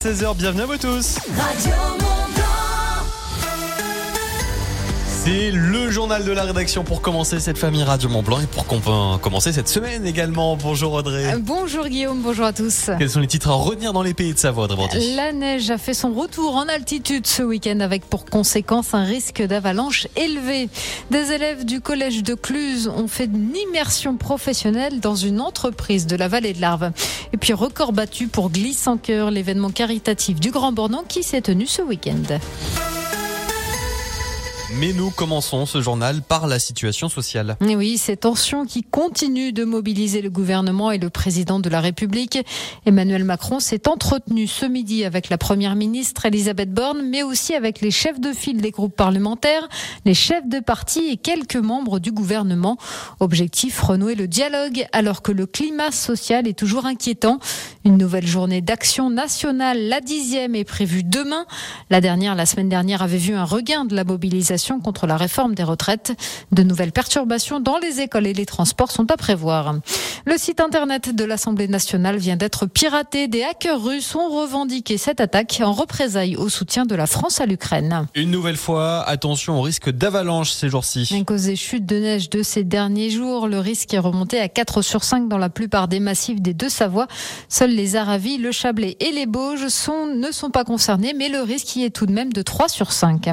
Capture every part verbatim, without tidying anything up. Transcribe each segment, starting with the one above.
seize heures, bienvenue à vous tous. Radio Mont-Blanc. C'est le journal de la rédaction pour commencer cette famille Radio Mont-Blanc et pour qu'on peut commencer cette semaine également. Bonjour Audrey. Euh, bonjour Guillaume, bonjour à tous. Quels sont les titres à retenir dans les pays de Savoie, Audrey Bordy ? La neige a fait son retour en altitude ce week-end avec pour conséquence un risque d'avalanche élevé. Des élèves du collège de Cluse ont fait une immersion professionnelle dans une entreprise de la vallée de l'Arve. Et puis record battu pour Glisse en Cœur, l'événement caritatif du Grand Bornand qui s'est tenu ce week-end. Mais nous commençons ce journal par la situation sociale. Et oui, ces tensions qui continuent de mobiliser le gouvernement et le président de la République. Emmanuel Macron s'est entretenu ce midi avec la première ministre Elisabeth Borne, mais aussi avec les chefs de file des groupes parlementaires, les chefs de parti et quelques membres du gouvernement. Objectif, renouer le dialogue alors que le climat social est toujours inquiétant. Une nouvelle journée d'action nationale, la dixième, est prévue demain. La dernière, la semaine dernière, avait vu un regain de la mobilisation contre la réforme des retraites. De nouvelles perturbations dans les écoles et les transports sont à prévoir. Le site internet de l'Assemblée nationale vient d'être piraté. Des hackers russes ont revendiqué cette attaque en représailles au soutien de la France à l'Ukraine. Une nouvelle fois, attention au risque d'avalanche ces jours-ci. À cause des chutes de neige de ces derniers jours, le risque est remonté à quatre sur cinq dans la plupart des massifs des Deux-Savoies. Seuls les Aravis, le Chablais et les Bauges sont, ne sont pas concernés, mais le risque y est tout de même de trois sur cinq.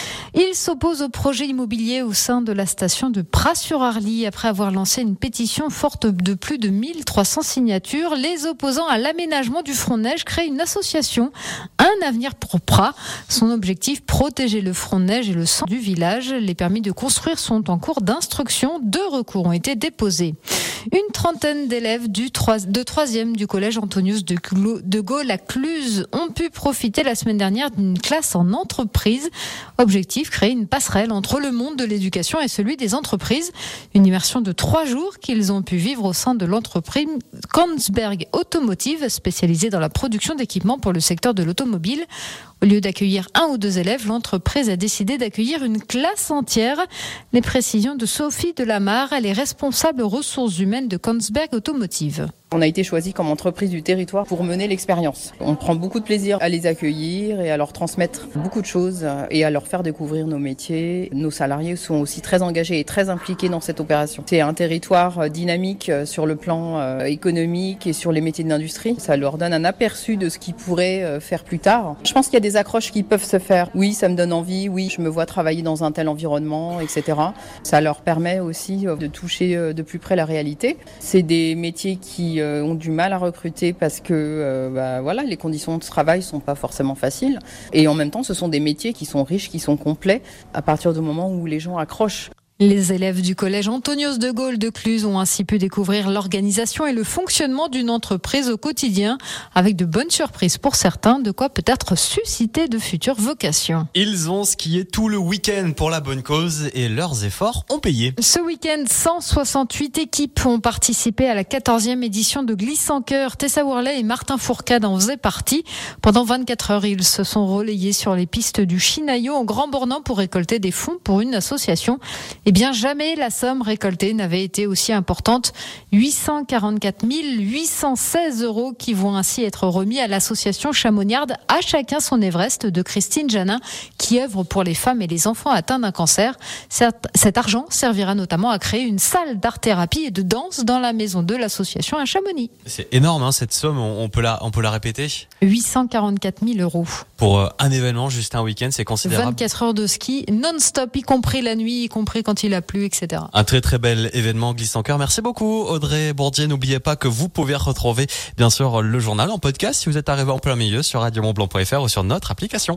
Il s'oppose au projet immobilier au sein de la station de Pras-sur-Arly. Après avoir lancé une pétition forte de plus de mille trois cents signatures, les opposants à l'aménagement du front-neige créent une association, Un avenir pour Pras. Son objectif, protéger le front-neige et le centre du village. Les permis de construire sont en cours d'instruction. Deux recours ont été déposés. Une trentaine d'élèves du trois, de troisième du collège Antonius de, de Gaulle à Cluse ont pu profiter la semaine dernière d'une classe en entreprise. Objectif, créer une passerelle entre le monde de l'éducation et celui des entreprises. Une immersion de trois jours qu'ils ont pu vivre au sein de l'entreprise Kongsberg Automotive, spécialisée dans la production d'équipements pour le secteur de l'automobile. Au lieu d'accueillir un ou deux élèves, l'entreprise a décidé d'accueillir une classe entière. Les précisions de Sophie Delamarre, elle est responsable ressources humaines de Kongsberg Automotive. On a été choisi comme entreprise du territoire pour mener l'expérience. On prend beaucoup de plaisir à les accueillir et à leur transmettre beaucoup de choses et à leur faire découvrir nos métiers. Nos salariés sont aussi très engagés et très impliqués dans cette opération. C'est un territoire dynamique sur le plan économique et sur les métiers de l'industrie. Ça leur donne un aperçu de ce qu'ils pourraient faire plus tard. Je pense qu'il y a des accroches qui peuvent se faire. Oui, ça me donne envie. Oui, je me vois travailler dans un tel environnement, et cetera. Ça leur permet aussi de toucher de plus près la réalité. C'est des métiers qui ont du mal à recruter parce que euh, bah, voilà, les conditions de travail sont pas forcément faciles. Et en même temps, ce sont des métiers qui sont riches, qui sont complets à partir du moment où les gens accrochent. Les élèves du collège Antonius de Gaulle de Cluse ont ainsi pu découvrir l'organisation et le fonctionnement d'une entreprise au quotidien, avec de bonnes surprises pour certains, de quoi peut-être susciter de futures vocations. Ils ont skié tout le week-end pour la bonne cause et leurs efforts ont payé. Ce week-end, cent soixante-huit équipes ont participé à la quatorzième édition de Glisse en Cœur. Tessa Worley et Martin Fourcade en faisaient partie. Pendant vingt-quatre heures, ils se sont relayés sur les pistes du Chinaillot en Grand Bornand pour récolter des fonds pour une association. Eh bien, jamais la somme récoltée n'avait été aussi importante. huit cent quarante-quatre mille huit cent seize euros qui vont ainsi être remis à l'association Chamoniarde À chacun son Everest de Christine Janin, qui œuvre pour les femmes et les enfants atteints d'un cancer. Cet argent servira notamment à créer une salle d'art-thérapie et de danse dans la maison de l'association à Chamonix. C'est énorme, hein, cette somme, on peut la, on peut la répéter. huit cent quarante-quatre mille euros. Pour un événement, juste un week-end, c'est considérable. vingt-quatre heures de ski non-stop, y compris la nuit, y compris quand il a plu, et cetera. Un très très bel événement Glisse en Cœur. Merci beaucoup Audrey Bordy. N'oubliez pas que vous pouvez retrouver bien sûr le journal en podcast si vous êtes arrivé en plein milieu sur radio mont blanc point f r ou sur notre application.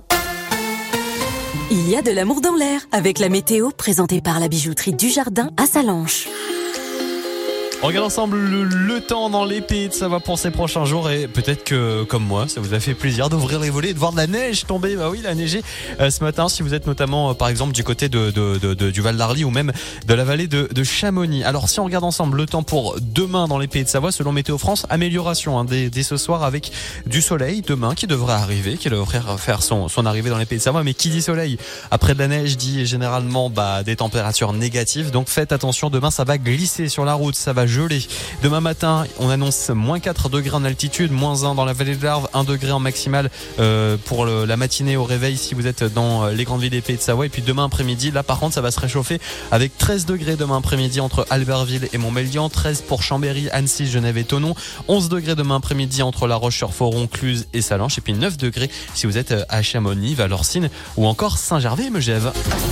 Il y a de l'amour dans l'air avec la météo présentée par la bijouterie du Jardin à Salanches. On regarde ensemble le, le temps dans les pays de Savoie pour ces prochains jours et peut-être que, comme moi, ça vous a fait plaisir d'ouvrir les volets et de voir de la neige tomber. Bah oui, il a neigé euh, ce matin si vous êtes notamment, euh, par exemple, du côté de, de, de, de du Val d'Arly ou même de la vallée de, de Chamonix. Alors, si on regarde ensemble le temps pour demain dans les pays de Savoie, selon Météo France, amélioration hein, dès, dès ce soir avec du soleil demain qui devrait arriver, qui devrait faire son, son arrivée dans les pays de Savoie. Mais qui dit soleil après de la neige dit généralement bah, des températures négatives. Donc faites attention, demain ça va glisser sur la route, ça va gelé. Demain matin, on annonce moins quatre degrés en altitude, moins un dans la vallée de l'Arve, un degré en maximale euh, pour le, la matinée au réveil si vous êtes dans les grandes villes des Pays de Savoie. Et puis demain après-midi, là par contre ça va se réchauffer avec treize degrés demain après-midi entre Albertville et Montmélian, treize pour Chambéry, Annecy, Genève et Thonon, onze degrés demain après-midi entre La Roche-sur-Foron, Cluse et Sallanches, et puis neuf degrés si vous êtes à Chamonix, Valorcine ou encore Saint-Gervais et Megève.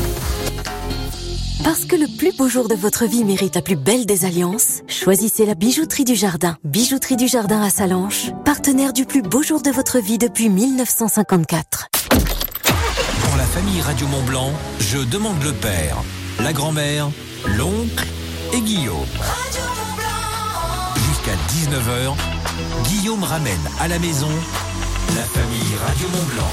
Parce que le plus beau jour de votre vie mérite la plus belle des alliances, choisissez la Bijouterie du Jardin. Bijouterie du Jardin à Sallanches, partenaire du plus beau jour de votre vie depuis mille neuf cent cinquante-quatre. Pour la famille Radio Mont-Blanc, je demande le père, la grand-mère, l'oncle et Guillaume. Jusqu'à dix-neuf heures, Guillaume ramène à la maison la famille Radio Mont-Blanc.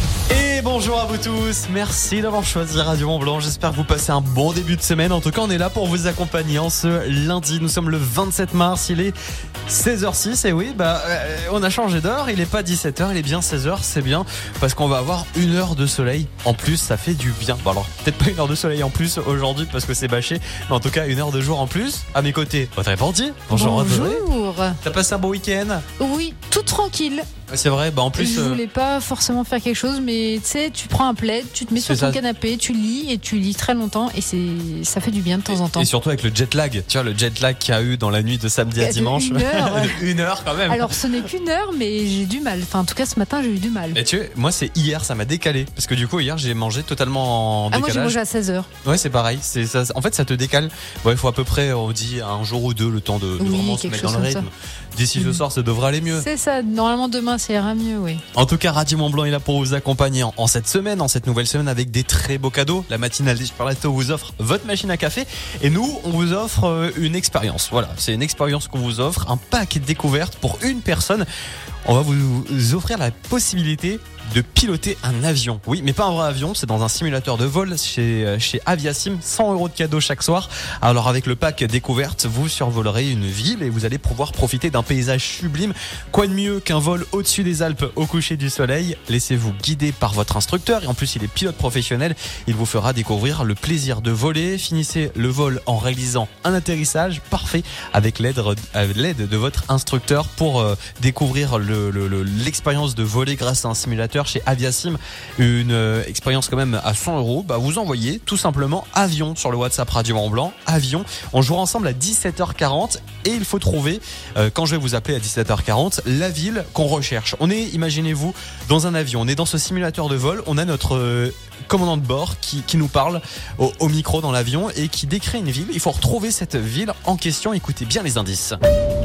Et bonjour à vous tous, merci d'avoir choisi Radio Mont-Blanc, j'espère que vous passez un bon début de semaine. En tout cas on est là pour vous accompagner en ce lundi, nous sommes le vingt-sept mars, il est seize heures six et oui bah euh, on a changé d'heure, il est pas dix-sept heures, il est bien seize heures, c'est bien parce qu'on va avoir une heure de soleil en plus, ça fait du bien. Bon alors peut-être pas une heure de soleil en plus aujourd'hui parce que c'est bâché, mais en tout cas une heure de jour en plus. À mes côtés, votre réportier. Bonjour. Bonjour. T'as passé un bon week-end? Oui, tout tranquille. C'est vrai, bah en plus je voulais pas forcément faire quelque chose, mais tu sais, tu prends un plaid, tu te mets sur ton canapé, tu lis et tu lis très longtemps et c'est ça fait du bien de temps en temps. Et surtout avec le jet lag, tu vois le jet lag qu'il y a eu dans la nuit de samedi à dimanche. Une heure. Une heure quand même. Alors ce n'est qu'une heure, mais j'ai du mal. Enfin en tout cas ce matin j'ai eu du mal. Et tu vois, moi c'est hier, ça m'a décalé parce que du coup hier j'ai mangé totalement en décalage. Ah moi j'ai mangé à seize heures. Ouais c'est pareil, c'est ça. En fait ça te décale. Ouais, il faut à peu près on dit un jour ou deux le temps de, de oui, vraiment se mettre dans le rythme. D'ici ce soir, ça devrait aller mieux. C'est ça, normalement demain ça ira mieux, oui. En tout cas, Radio Mont-Blanc est là pour vous accompagner en, en cette semaine, en cette nouvelle semaine avec des très beaux cadeaux. La matinale des Superlato vous offre votre machine à café et nous, on vous offre une expérience. Voilà, c'est une expérience qu'on vous offre, un pack découverte pour une personne. On va vous offrir la possibilité de piloter un avion. Oui, mais pas un vrai avion, c'est dans un simulateur de vol chez, chez Aviasim, cent euros de cadeaux chaque soir. Alors avec le pack découverte, vous survolerez une ville et vous allez pouvoir profiter d'un paysage sublime. Quoi de mieux qu'un vol au-dessus des Alpes au coucher du soleil? Laissez-vous guider par votre instructeur et en plus il est pilote professionnel. Il vous fera découvrir le plaisir de voler. Finissez le vol en réalisant un atterrissage parfait avec l'aide, l'aide de votre instructeur pour euh, découvrir le, le, le, l'expérience de voler grâce à un simulateur chez Aviasim, une euh, expérience quand même à cent euros. Bah vous envoyez tout simplement avion sur le WhatsApp Radio Mont-Blanc, avion. On jouera ensemble à dix-sept heures quarante et il faut trouver euh, quand je vais vous appeler à dix-sept heures quarante la ville qu'on recherche. On est, imaginez-vous, dans un avion, on est dans ce simulateur de vol, on a notre euh, commandant de bord qui, qui nous parle au, au micro dans l'avion et qui décrit une ville. Il faut retrouver cette ville en question. Écoutez bien les indices.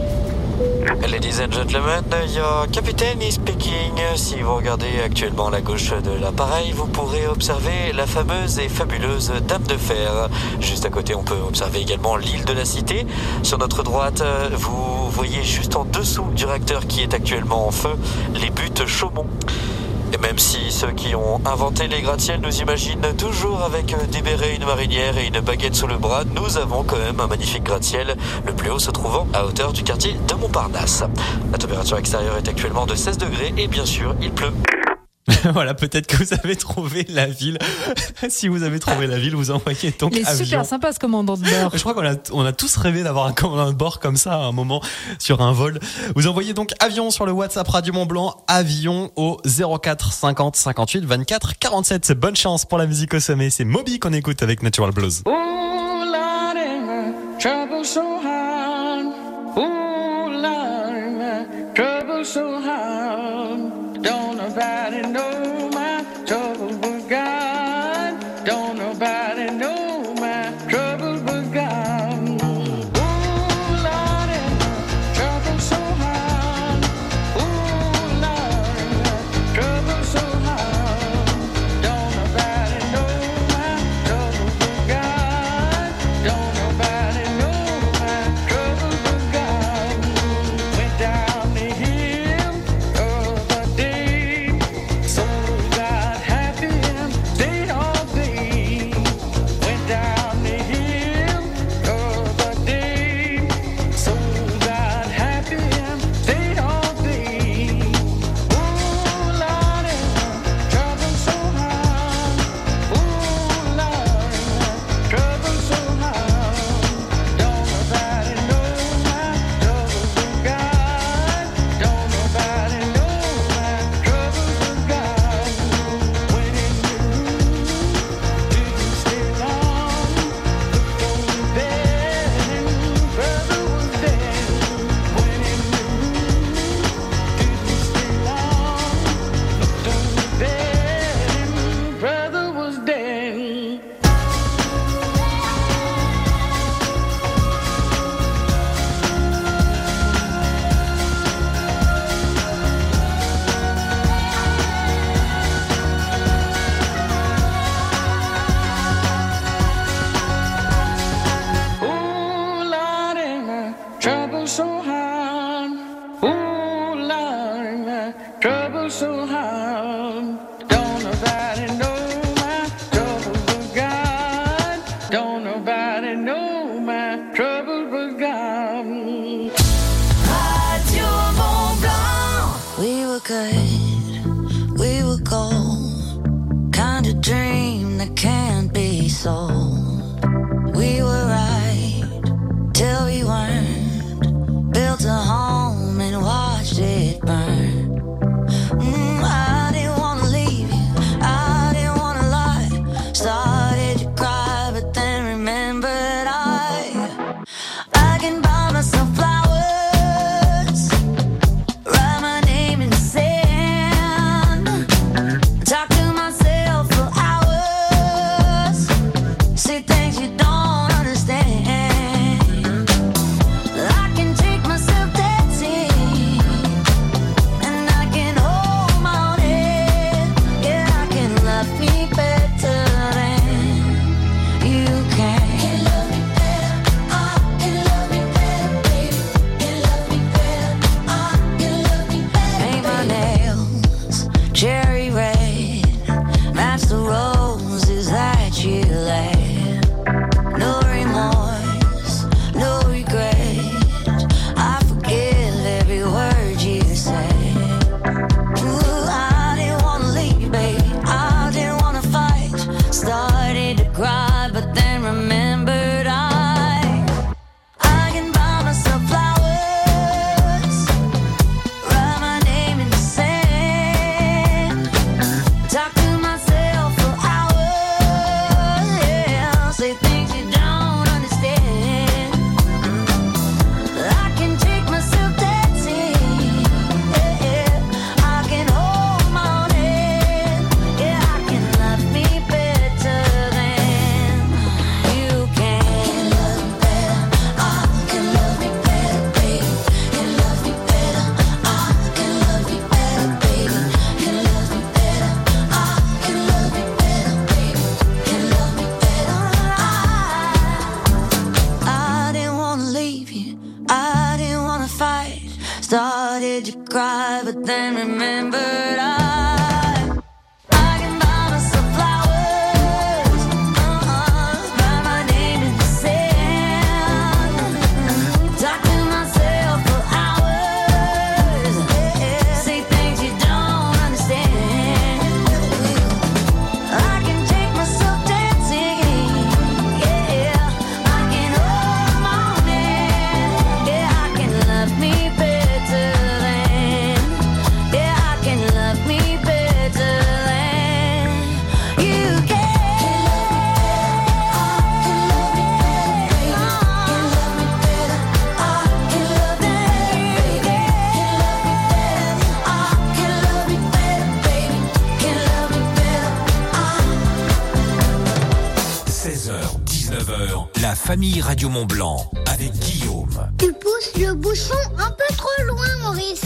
Ladies and gentlemen, your captain is speaking. Si vous regardez actuellement à la gauche de l'appareil, vous pourrez observer la fameuse et fabuleuse Dame de Fer. Juste à côté, on peut observer également l'île de la Cité. Sur notre droite, vous voyez juste en dessous du réacteur qui est actuellement en feu, les buttes Chaumont. Et même si ceux qui ont inventé les gratte-ciels nous imaginent toujours avec des bérets, une marinière et une baguette sous le bras, nous avons quand même un magnifique gratte-ciel, le plus haut se trouvant à hauteur du quartier de Montparnasse. La température extérieure est actuellement de seize degrés et bien sûr, il pleut. Voilà, peut-être que vous avez trouvé la ville. Si vous avez trouvé la ville, vous envoyez donc avion. Il est avion. Super sympa ce commandant de bord. Je crois qu'on a, on a tous rêvé d'avoir un commandant de bord comme ça à un moment sur un vol. Vous envoyez donc avion sur le WhatsApp Radio Mont-Blanc, avion au zéro quatre cinquante cinquante-huit vingt-quatre quarante-sept. Bonne chance pour la musique au sommet. C'est Moby qu'on écoute avec Natural Blues. Oh, Lord, my trouble so hard. Oh, Lord, my trouble so hard. Don't nobody know my trouble but God. Don't nobody know my trouble but God. Oh, Lord, my trouble so hard. Oh, Lord, my trouble so hard. Don't nobody know my trouble but God. Don't nobody know my trouble but God. Went down the hill of a day. So so hard. Don't nobody know my trouble but God. Don't nobody know my trouble but God. Radio Mont Blanc. We were good, we were gold. Kind of dream that can't be sold. We were right till we weren't. Built a home and watched it burn. Mm, I didn't wanna leave you, I didn't wanna lie. Started to cry, but then remembered I I can buy myself flowers, write my name in the sand, talk to myself for hours, say things you don't understand. I can take myself dancing, and I can hold my own head. Yeah, I can love me better than you can. Can love me better, I can love me better, baby. Can love me better, I can love me better. Paint my nails cherry red, match the roses that you laid. No remorse, no regret. I forgive every word you say. Ooh, I didn't wanna leave, baby. I didn't wanna fight. Started to cry, but then remembered I I can buy myself flowers, write my name in the sand, talk to myself for hours. Yeah, say things you don't understand. I can take myself dancing. Yeah, yeah. I can hold my own head. Yeah, I can love me better than you can. Can love me better, I can love me better, baby. Can love me better, I can love me better, baby. Can love me better, I can love me better, baby. Can love me better, I I didn't wanna leave you, I didn't wanna fight. Started to cry, but then remembered I I can buy myself flowers, uh-uh, write my name in the sand, talk to myself for hours, yeah, say things you don't understand. I can take myself dancing, yeah, I can hold my own hand, yeah, I can love me better than, yeah, I can love me better than you can. Can love me better, I can love me better, I can love me better, baby. Can love me better, I can love me better, baby. Can love me better, I seize heures, dix-neuf heures, la famille Radio Mont Blanc avec Guillaume. Tu pousses le bouchon un peu trop loin, Maurice.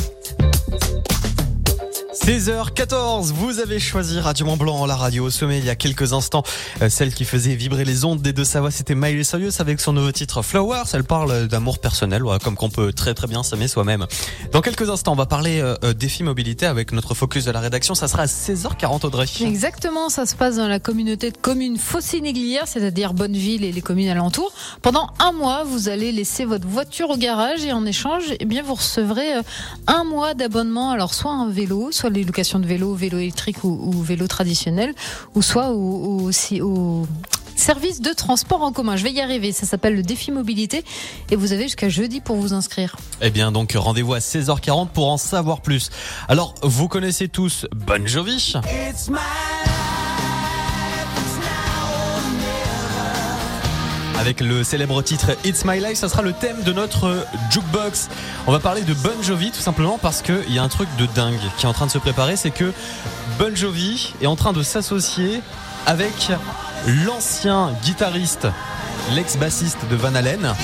seize heures quatorze, vous avez choisi Radio Mont Blanc, la radio au sommet il y a quelques instants. Euh, celle qui faisait vibrer les ondes des Deux-Savoie, c'était Miley Cyrus avec son nouveau titre Flowers. Elle parle d'amour personnel, ouais, comme qu'on peut très très bien s'aimer soi-même. Dans quelques instants, on va parler euh, défi mobilité avec notre focus de la rédaction. Ça sera à seize heures quarante, Audrey. Exactement, ça se passe dans la communauté de communes Fossé-Néglières, c'est-à-dire Bonneville et les communes alentours. Pendant un mois, vous allez laisser votre voiture au garage et en échange, eh bien, vous recevrez euh, un mois d'abonnement. Alors, soit un vélo, soit les locations de vélo, vélo électrique ou, ou vélo traditionnel, ou soit au, au, aussi au service de transport en commun. Je vais y arriver, ça s'appelle le défi mobilité et vous avez jusqu'à jeudi pour vous inscrire. Eh bien, donc, rendez-vous à seize heures quarante pour en savoir plus. Alors, vous connaissez tous Bon Jovi. Avec le célèbre titre It's My Life, ça sera le thème de notre jukebox. On va parler de Bon Jovi tout simplement parce qu'il y a un truc de dingue qui est en train de se préparer, c'est que Bon Jovi est en train de s'associer avec l'ancien guitariste, l'ex-bassiste de Van Halen.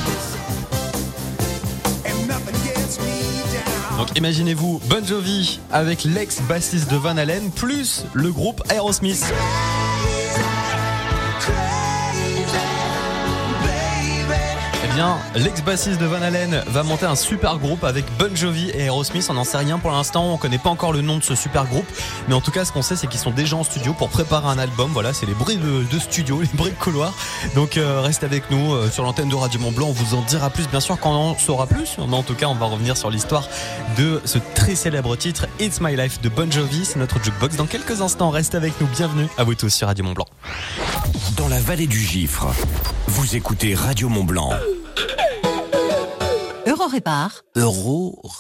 Donc imaginez-vous Bon Jovi avec l'ex-bassiste de Van Halen plus le groupe Aerosmith. Eh bien, l'ex-bassiste de Van Halen va monter un super groupe avec Bon Jovi et Aerosmith. On n'en sait rien pour l'instant, on connaît pas encore le nom de ce super groupe, mais en tout cas ce qu'on sait c'est qu'ils sont déjà en studio pour préparer un album. Voilà, c'est les bruits de, de studio, les bruits de couloir. Donc euh, restez avec nous euh, sur l'antenne de Radio Mont Blanc, on vous en dira plus bien sûr quand on en saura plus, mais en tout cas on va revenir sur l'histoire de ce très célèbre titre It's My Life de Bon Jovi. C'est notre jukebox dans quelques instants, restez avec nous, bienvenue à vous tous sur Radio Mont Blanc. Dans la vallée du Gifre, vous écoutez Radio Mont Blanc. Eurorépar. Eurorépar ?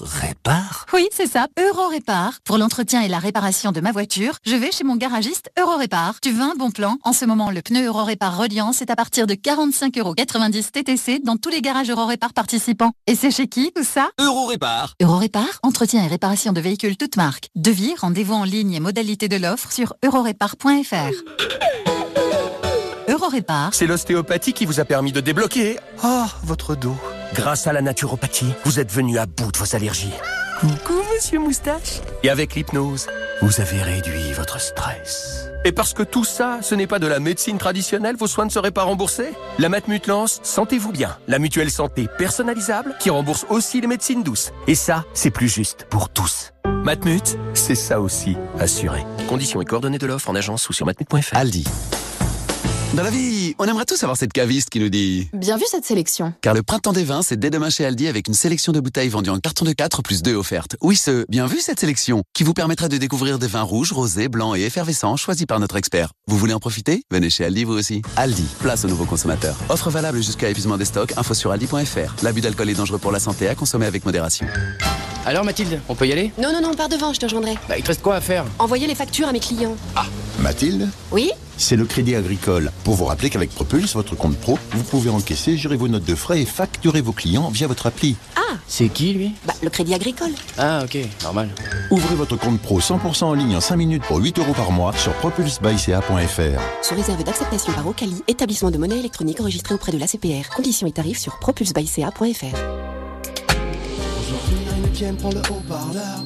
Oui, c'est ça, Eurorépar. Pour l'entretien et la réparation de ma voiture, je vais chez mon garagiste Eurorépar. Tu veux un bon plan ? En ce moment, le pneu Eurorépar Reliance est à partir de quarante-cinq euros quatre-vingt-dix T T C dans tous les garages Eurorépar participants. Et c'est chez qui tout ça ? Eurorépar. Eurorépar, entretien et réparation de véhicules toutes marques. Devis, rendez-vous en ligne et modalités de l'offre sur eurorépar point f r. Eurorépar. C'est l'ostéopathie qui vous a permis de débloquer oh, votre dos. Grâce à la naturopathie, vous êtes venu à bout de vos allergies. Coucou, monsieur Moustache. Et avec l'hypnose, vous avez réduit votre stress. Et parce que tout ça, ce n'est pas de la médecine traditionnelle, vos soins ne seraient pas remboursés ? La Matmut lance Sentez-vous bien, la mutuelle santé personnalisable qui rembourse aussi les médecines douces. Et ça, c'est plus juste pour tous. Matmut, c'est ça aussi, assuré. Conditions et coordonnées de l'offre en agence ou sur matmut point f r. Aldi. Dans la vie, on aimerait tous avoir cette caviste qui nous dit « Bien vu cette sélection ». Car le printemps des vins, c'est dès demain chez Aldi avec une sélection de bouteilles vendues en carton de quatre plus deux offertes. Oui, ce « Bien vu cette sélection » qui vous permettra de découvrir des vins rouges, rosés, blancs et effervescents choisis par notre expert. Vous voulez en profiter ? Venez chez Aldi vous aussi. Aldi, place aux nouveaux consommateurs. Offre valable jusqu'à épuisement des stocks, info sur aldi point f r. L'abus d'alcool est dangereux pour la santé, à consommer avec modération. Alors Mathilde, on peut y aller ? Non, non, non, pars devant, je te rejoindrai. Bah il te reste quoi à faire ? Envoyer les factures à mes clients. Ah. Mathilde ? Oui ? C'est le Crédit Agricole. Pour vous rappeler qu'avec Propulse, votre compte pro, vous pouvez encaisser, gérer vos notes de frais et facturer vos clients via votre appli. Ah ! C'est qui lui ? Bah, le Crédit Agricole. Ah ok, normal. Ouvrez votre compte pro cent pour cent en ligne en cinq minutes pour huit euros par mois sur propulse by c a point f r. Sous réserve d'acceptation par Ocali, établissement de monnaie électronique enregistré auprès de l'A C P R. Conditions et tarifs sur propulse by c a point f r. Aujourd'hui, Heineken prend le haut-parleur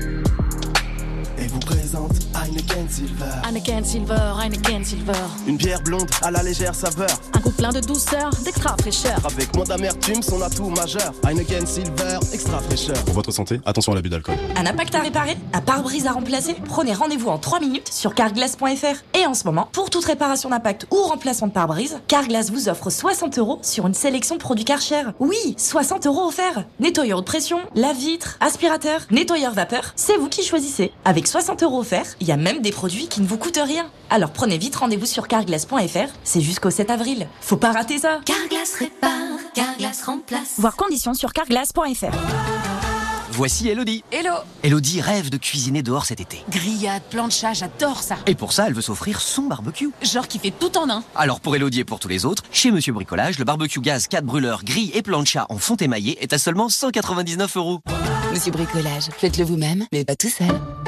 et vous présente Heineken Silver. Heineken Silver, Heineken Silver. Une bière blonde à la légère saveur. Un goût plein de douceur, d'extra fraîcheur. Avec moins d'amertume, son atout majeur. Heineken Silver, extra fraîcheur. Pour votre santé, attention à l'abus d'alcool. Un impact à réparer ? Un pare-brise à remplacer ? Prenez rendez-vous en trois minutes sur carglass point f r. Et en ce moment, pour toute réparation d'impact ou remplacement de pare-brise, Carglass vous offre soixante euros sur une sélection de produits Karcher. Oui, soixante euros offerts. Nettoyeur de pression, lave-vitre, aspirateur, nettoyeur vapeur, c'est vous qui choisissez. Avec soixante euros offerts, il y a même des produits qui ne vous coûtent rien. Alors prenez vite rendez-vous sur carglass point f r, c'est jusqu'au sept avril. Faut pas rater ça. Carglass répare, Carglass remplace. Voir conditions sur carglass point f r. Voici Elodie. Hello. Elodie rêve de cuisiner dehors cet été. Grillade, plancha, j'adore ça. Et pour ça, elle veut s'offrir son barbecue. Genre qui fait tout en un. Alors pour Elodie et pour tous les autres, chez Monsieur Bricolage, le barbecue gaz quatre brûleurs, grille et plancha en fonte émaillée est à seulement cent quatre-vingt-dix-neuf euros. Monsieur Bricolage, faites-le vous-même, mais pas tout seul.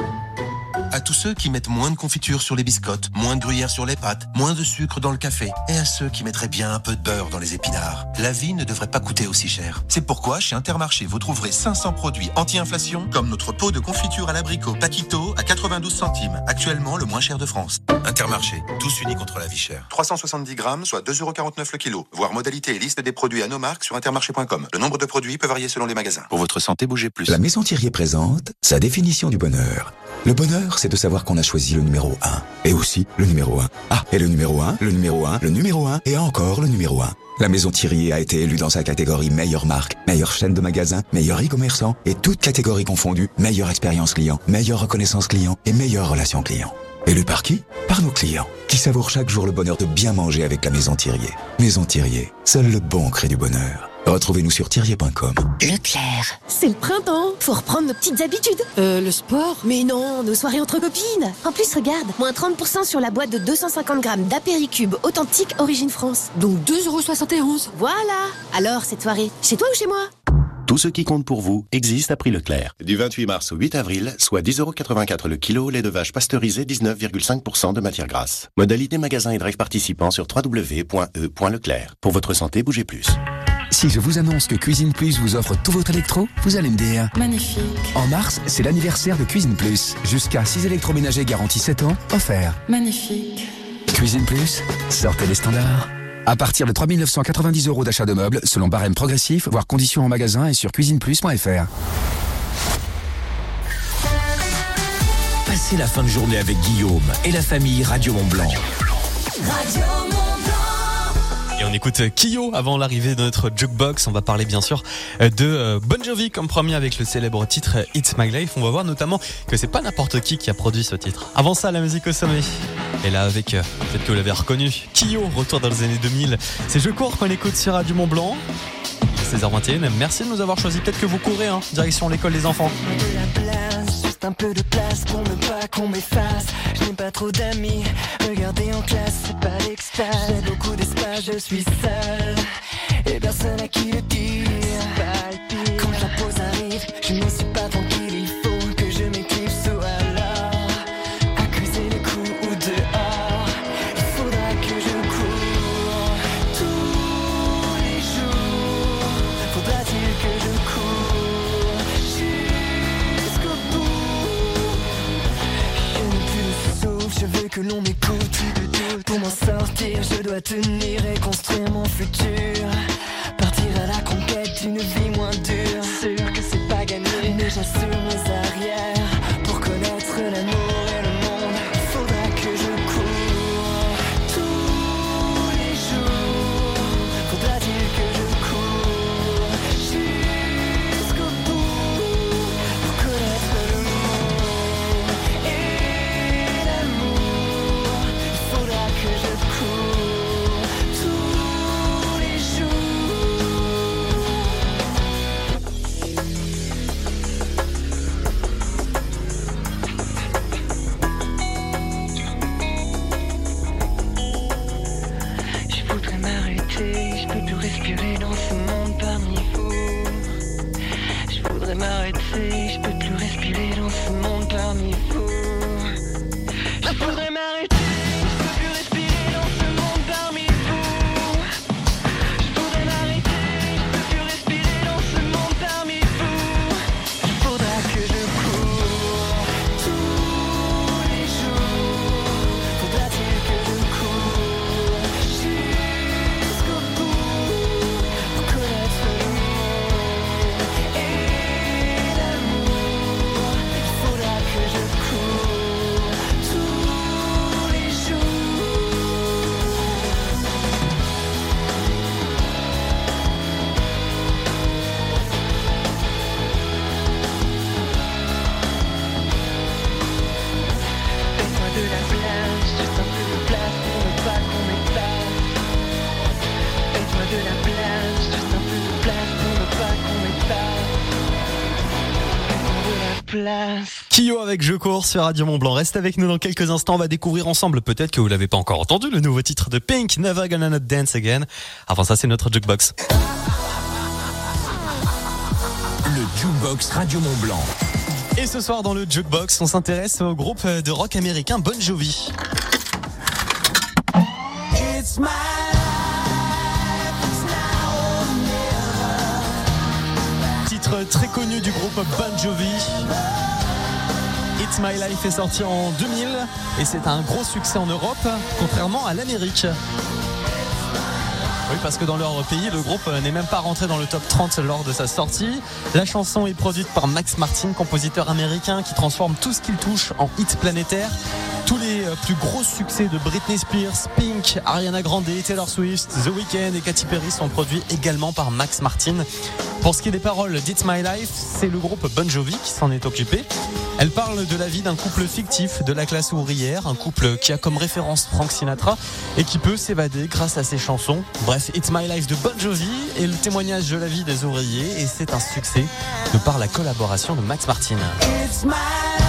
À tous ceux qui mettent moins de confiture sur les biscottes, moins de gruyère sur les pâtes, moins de sucre dans le café, et à ceux qui mettraient bien un peu de beurre dans les épinards. La vie ne devrait pas coûter aussi cher. C'est pourquoi chez Intermarché, vous trouverez cinq cents produits anti-inflation, comme notre pot de confiture à l'abricot Paquito à quatre-vingt-douze centimes, actuellement le moins cher de France. Intermarché, tous unis contre la vie chère. trois cent soixante-dix grammes, soit deux euros quarante-neuf le kilo. Voir modalité et liste des produits à nos marques sur intermarché point com. Le nombre de produits peut varier selon les magasins. Pour votre santé, bougez plus. La Maison Thirier présente sa définition du bonheur. Le bonheur, c'est de savoir qu'on a choisi le numéro un. Et aussi le numéro un. Ah, et le numéro un, le numéro un, le numéro un, et encore le numéro un. La Maison Thirier a été élue dans sa catégorie meilleure marque, meilleure chaîne de magasins, meilleur e-commerçant, et toutes catégories confondues, meilleure expérience client, meilleure reconnaissance client et meilleure relation client. Élu par qui ? Par nos clients, qui savourent chaque jour le bonheur de bien manger avec la Maison Thirier. Maison Thirier, seul le bon crée du bonheur. Retrouvez-nous sur thirier point com. Leclerc. C'est le printemps. Faut reprendre nos petites habitudes. Euh, le sport ? Mais non, nos soirées entre copines. En plus, regarde, moins trente pour cent sur la boîte de deux cent cinquante grammes d'apéricube authentique Origine France. Donc deux euros soixante et onze. Voilà. Alors, cette soirée, chez toi ou chez moi ? Tout ce qui compte pour vous existe à prix Leclerc. Du vingt-huit mars au huit avril, soit dix euros quatre-vingt-quatre le kilo, lait de vache pasteurisé dix-neuf virgule cinq pour cent de matière grasse. Modalité magasin et drive participant sur w w w point e point leclerc. Pour votre santé, bougez plus. Si je vous annonce que Cuisine Plus vous offre tout votre électro, vous allez me dire magnifique. En mars, c'est l'anniversaire de Cuisine Plus. Jusqu'à six électroménagers garantis sept ans, offerts. Magnifique. Cuisine Plus, sortez les standards. À partir de trois mille neuf cent quatre-vingt-dix euros d'achat de meubles, selon barème progressif, voire conditions en magasin et sur cuisine plus point f r. Passez la fin de journée avec Guillaume et la famille Radio Mont-Blanc. Radio Mont-Blanc. Et on écoute Kyo avant l'arrivée de notre jukebox. On va parler bien sûr de Bon Jovi comme premier avec le célèbre titre It's My Life. On va voir notamment que c'est pas n'importe qui qui a produit ce titre. Avant ça, la musique au sommet. Et là avec, peut-être que vous l'avez reconnu, Kyo, retour dans les années deux mille. C'est Je cours qu'on écoute sur Radio Mont-Blanc. seize heures vingt et un. Merci de nous avoir choisi. Peut-être que vous courez, hein, direction l'école des enfants. Juste un peu de place pour ne pas qu'on m'efface. Je n'ai pas trop d'amis, regardez en classe, c'est pas l'extase. J'ai beaucoup d'espace, je suis seul et personne à qui le dire. Quand la pause arrive, je ne suis pas tranquille, il faut que je m'éclipse ou alors accuser les coups ou dehors. Il faudra que je cours tous les jours. Faudra-t-il que je cours jusqu'au bout? Je n'ai plus de souffle, je veux que l'on m'écoute. Pour m'en sortir, je dois tenir et construire mon futur. Partir à la conquête d'une vie moins dure. Sûr que c'est pas gagné, mais j'assure mes arrières. Pour connaître l'amour et le monde, il faudra que je cours tous les jours. Faudra-t-il que je cours jusqu'au bout pour connaître le monde et l'amour? Il faudra que je cours tous les jours. Je voudrais m'arrêter, je peux plus respirer dans ce monde parmi vous. Je voudrais m'arrêter, je peux plus respirer dans ce monde parmi vous. Je voudrais m'arrêter, je peux plus respirer dans ce monde parmi vous. Je voudrais m'arrêter, je peux plus respirer dans ce monde parmi vous. Il faudra que je cours tous les jours. Faudra-t-il que je cours jusqu'au bout pour connaître le monde et l'amour? Il faudra que je cours tous les jours. Fais-moi de la place, juste un peu de place pour ne pas qu'on m'épasse. Fais-moi de la place, juste un peu de place pour ne pas qu'on m'épasse. Fais-moi de la place. Kyo avec Je cours sur Radio Mont-Blanc. Reste avec nous dans quelques instants. On va découvrir ensemble, peut-être que vous l'avez pas encore entendu, le nouveau titre de Pink, Never Gonna Not Dance Again. Avant ça, c'est notre jukebox. Le Jukebox Radio Mont-Blanc. Et ce soir dans le jukebox, on s'intéresse au groupe de rock américain Bon Jovi. It's my Titre très connu du groupe Bon Jovi. It's My Life est sorti en deux mille et c'est un gros succès en Europe, contrairement à l'Amérique. Oui, parce que dans leur pays, le groupe n'est même pas rentré dans le top trente lors de sa sortie. La chanson est produite par Max Martin, compositeur américain qui transforme tout ce qu'il touche en hit planétaire. Tous les plus gros succès de Britney Spears, Pink, Ariana Grande, Taylor Swift, The Weeknd et Katy Perry sont produits également par Max Martin. Pour ce qui est des paroles d'It's My Life, c'est le groupe Bon Jovi qui s'en est occupé. Elle parle de la vie d'un couple fictif de la classe ouvrière, un couple qui a comme référence Frank Sinatra et qui peut s'évader grâce à ses chansons. Bref, It's My Life de Bon Jovi est le témoignage de la vie des ouvriers et c'est un succès de par la collaboration de Max Martin. It's my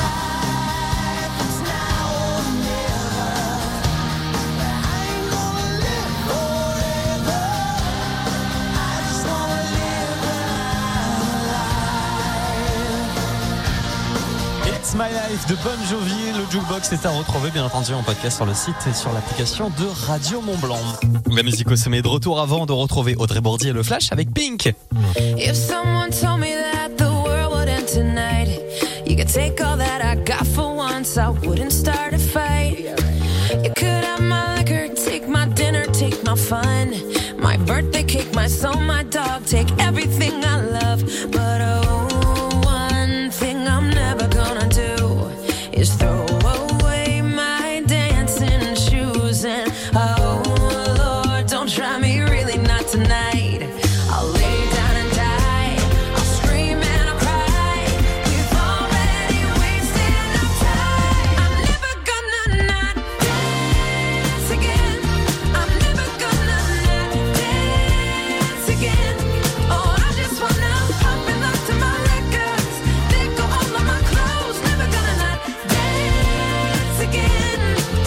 It's My Life de Bon Jovi. Le jukebox est à retrouver bien entendu en podcast sur le site et sur l'application de Radio Mont-Blanc. La musique au sommet de retour avant de retrouver Audrey Bourdi et le Flash avec Pink. If someone told me that the world would end tonight, you could take all that I got for once, I wouldn't start a fight. You could have my liquor, take my dinner, take my fun. birthday cake, my soul, my dog, take everything I love. But oh, one thing I'm never gonna do is throw away my dancing shoes. And oh Lord, don't try me, really not tonight. I'll lay down and die, I'll scream and I'll cry. We've already wasted enough time. I'm never gonna not dance again. I'm never gonna not dance again. Oh, I just wanna pop and look to my records. They go all of my clothes. Never gonna not dance again.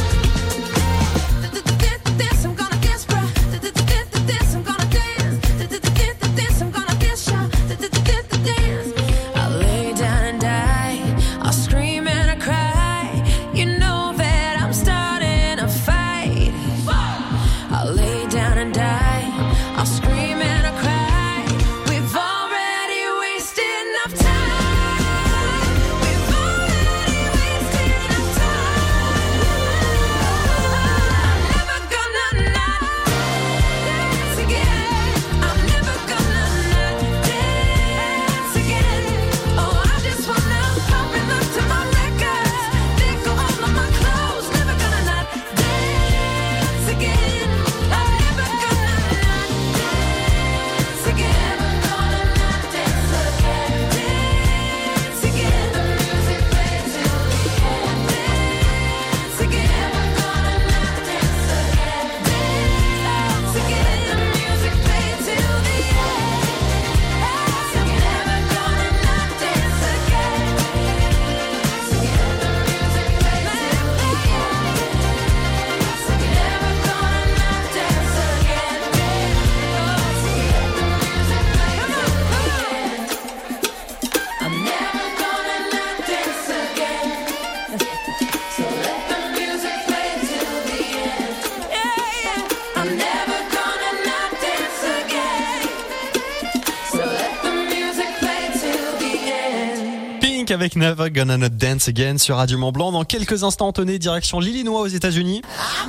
Dance, I'm gonna dance, bruh. Dance, I'm gonna dance. Dance, I'm gonna dance, y'all. Dance. I'll lay down and die. I'll scream and I cry. You know that I'm starting a fight. I'll lay down and die. I'll scream and I cry. We've already wasted enough time. We've already wasted enough time. I'm never gonna not dance again. I'm never gonna not dance again. Oh, I just wanna pop and look to my records. They go all of my clothes. Never gonna not dance again. I'm never gonna not dance again. Never gonna not dance again. Dance again. The music plays till the end. Dance again. Never gonna not dance again. Dance again. The music plays till the end. Dance again. Never gonna not dance again. Dance again. The music plays till the end. Dance again. Never gonna not dance again. Dance again. The music plays till the end. I'm never gonna not dance again. So let the music play till the end. Yeah, yeah. I'm never gonna not dance again. So let the music play till the end. Pink avec Never Gonna Not Dance Again sur Radio Mont Blanc. Dans quelques instants, on tenait direction l'Illinois aux États-Unis.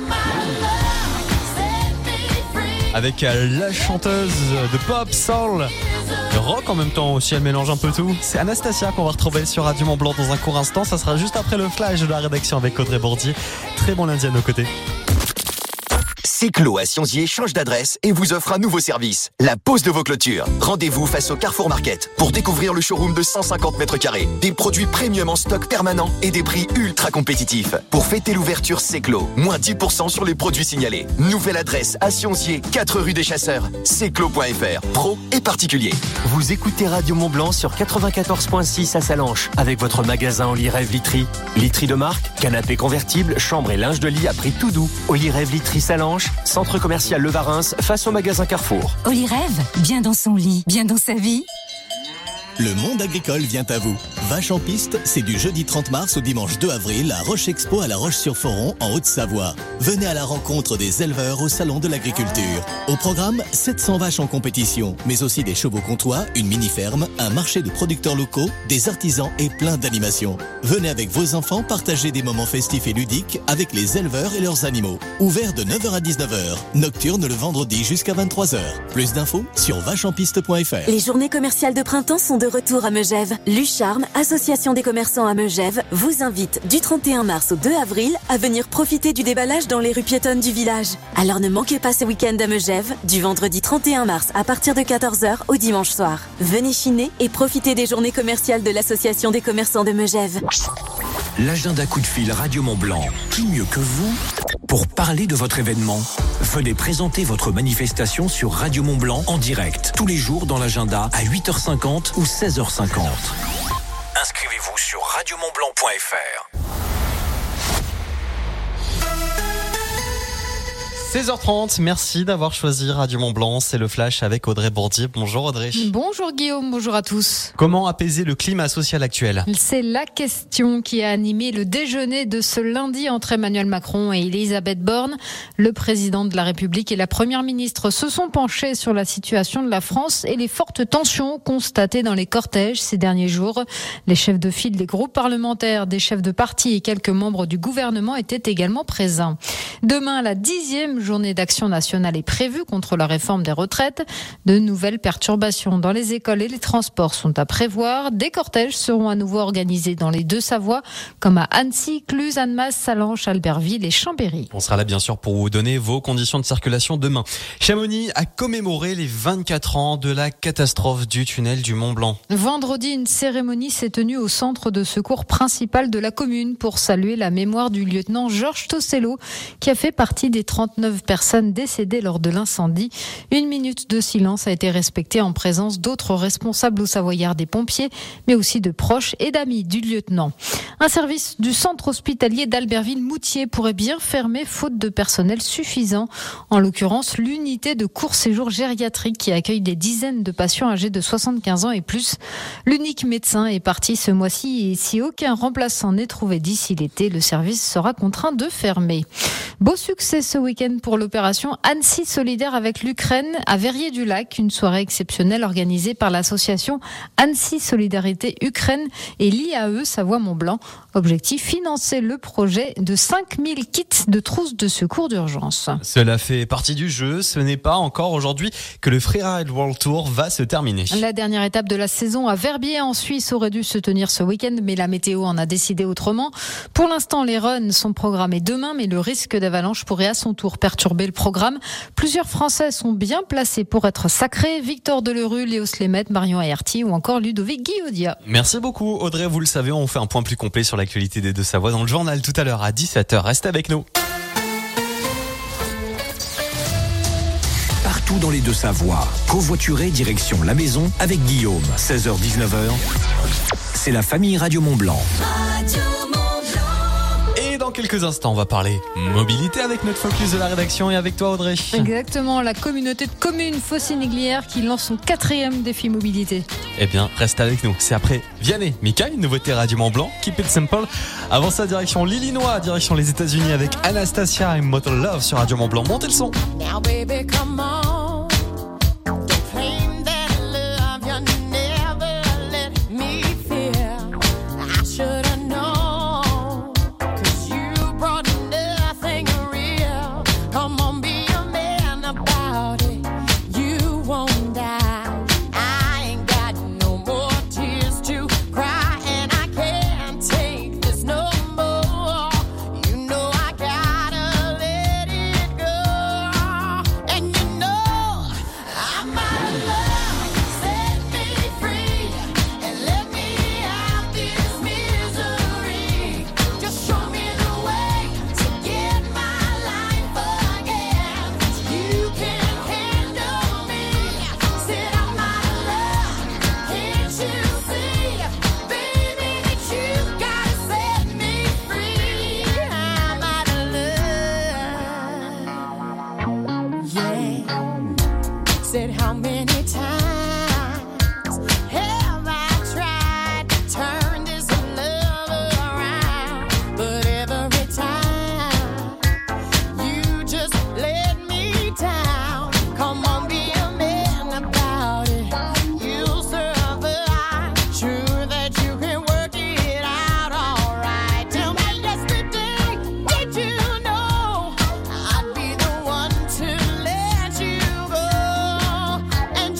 Avec euh, la chanteuse de pop, soul, de rock en même temps aussi, elle mélange un peu tout. C'est Anastasia qu'on va retrouver sur Radio Mont Blanc dans un court instant. Ça sera juste après le flash de la rédaction avec Audrey Bordier. Très bon lundi à nos côtés. Seclo à Sionzier change d'adresse et vous offre un nouveau service, la pose de vos clôtures. Rendez-vous face au Carrefour Market pour découvrir le showroom de cent cinquante mètres carrés, des produits premium en stock permanent et des prix ultra compétitifs. Pour fêter l'ouverture Seclo, moins dix pour cent sur les produits signalés. Nouvelle adresse à Sionzier, quatre rue des Chasseurs, seclo point f r, pro et particulier. Vous écoutez Radio Mont Blanc sur quatre-vingt-quatorze virgule six à Salanches avec votre magasin Olyrève Literie. Literie de marque, canapé convertible, chambre et linge de lit à prix tout doux. Olyrève Literie Salanches, centre commercial Le Varins, face au magasin Carrefour. Olyrève, bien dans son lit, bien dans sa vie. Le monde agricole vient à vous. Vache en piste, c'est du jeudi trente mars au dimanche deux avril à Roche Expo à La Roche-sur-Foron en Haute-Savoie. Venez à la rencontre des éleveurs au salon de l'agriculture. Au programme, sept cents vaches en compétition, mais aussi des chevaux comtois, une mini-ferme, un marché de producteurs locaux, des artisans et plein d'animations. Venez avec vos enfants partager des moments festifs et ludiques avec les éleveurs et leurs animaux. Ouvert de neuf heures à dix-neuf heures, nocturne le vendredi jusqu'à vingt-trois heures. Plus d'infos sur vache en piste point f r. Les journées commerciales de printemps sont de retour à Megève. Lucharme, association des commerçants à Megève, vous invite du trente et un mars au deux avril à venir profiter du déballage dans les rues piétonnes du village. Alors ne manquez pas ce week-end à Megève, du vendredi trente et un mars à partir de quatorze heures au dimanche soir. Venez chiner et profitez des journées commerciales de l'association des commerçants de Megève. L'agenda coup de fil Radio Mont Blanc. Qui mieux que vous pour parler de votre événement? Venez présenter votre manifestation sur Radio Mont Blanc en direct, tous les jours dans l'agenda à huit heures cinquante ou seize heures cinquante. Inscrivez-vous sur radio mont blanc point f r. seize heures trente, merci d'avoir choisi Radio Mont Blanc. C'est le flash avec Audrey Bordier. Bonjour Audrey. Bonjour Guillaume, bonjour à tous. Comment apaiser le climat social actuel? C'est la question qui a animé le déjeuner de ce lundi entre Emmanuel Macron et Elisabeth Borne. Le président de la République et la première ministre se sont penchés sur la situation de la France et les fortes tensions constatées dans les cortèges ces derniers jours. Les chefs de file des groupes parlementaires, des chefs de parti et quelques membres du gouvernement étaient également présents. Demain, la dixième journée d'action nationale est prévue contre la réforme des retraites. De nouvelles perturbations dans les écoles et les transports sont à prévoir. Des cortèges seront à nouveau organisés dans les Deux-Savoie, comme à Annecy, Cluses, Annemasse, Sallanches, Albertville et Chambéry. On sera là bien sûr pour vous donner vos conditions de circulation demain. Chamonix a commémoré les vingt-quatre ans de la catastrophe du tunnel du Mont-Blanc. Vendredi, une cérémonie s'est tenue au centre de secours principal de la commune pour saluer la mémoire du lieutenant Georges Tossello, qui a fait partie des trente-neuf personnes décédées lors de l'incendie. Une minute de silence a été respectée en présence d'autres responsables au Savoyard des pompiers, mais aussi de proches et d'amis du lieutenant. Un service du centre hospitalier d'Albertville-Moutier pourrait bien fermer faute de personnel suffisant. En l'occurrence, l'unité de court séjour gériatrique qui accueille des dizaines de patients âgés de soixante-quinze ans et plus. L'unique médecin est parti ce mois-ci et si aucun remplaçant n'est trouvé d'ici l'été, le service sera contraint de fermer. Beau succès ce week-end pour l'opération Annecy solidaire avec l'Ukraine à Verrier-du-Lac, une soirée exceptionnelle organisée par l'association Annecy Solidarité Ukraine et l'I A E Savoie-Mont-Blanc. Objectif, financer le projet de cinq mille kits de trousses de secours d'urgence. Cela fait partie du jeu. Ce n'est pas encore aujourd'hui que le Freeride World Tour va se terminer. La dernière étape de la saison à Verbier en Suisse aurait dû se tenir ce week-end, mais la météo en a décidé autrement. Pour l'instant, les runs sont programmés demain, mais le risque d'avalanche pourrait à son tour perturber le programme. Plusieurs Français sont bien placés pour être sacrés. Victor Delerue, Léo Slémet, Marion Aerty ou encore Ludovic Guillaudia. Merci beaucoup Audrey, vous le savez, on fait un point plus complet sur l'actualité des Deux-Savoie dans le journal tout à l'heure à dix-sept heures. Restez avec nous. Partout dans les Deux-Savoie, covoiturez direction la maison avec Guillaume. seize heures dix-neuf heures, c'est la famille Radio Mont-Blanc. Et dans quelques instants, on va parler mobilité avec notre focus de la rédaction et avec toi Audrey. Exactement, la communauté de communes Faucine-Iglières qui lance son quatrième défi mobilité. Eh bien, reste avec nous. C'est après Vianney, Mika, une nouveauté Radio Mont-Blanc, Keep It Simple. Avant ça, direction l'Illinois, direction les États-Unis avec Anastasia et Motor Love sur Radio Mont-Blanc. Montez le son. Now baby, come on. Don't claim that love you never let me feel. I should have known, 'cause you brought nothing real. Come on, be a man about it. You won't die. I ain't got no more tears to cry, and I can't take this no more. You know I gotta let it go. And you know I'm out of love. Set me free and let me out this misery. Just show me the way to get my life again. You can handle me. Said I'm out of love. Can't you see, baby, that you gotta set me free? I'm out of love. Yeah. Said how many times have I tried to turn this love around? But every time you just let me down. Come on, be a man about it. You'll survive. Sure that you can work it out alright. Tell me yesterday, did you know I'd be the one to let you go? And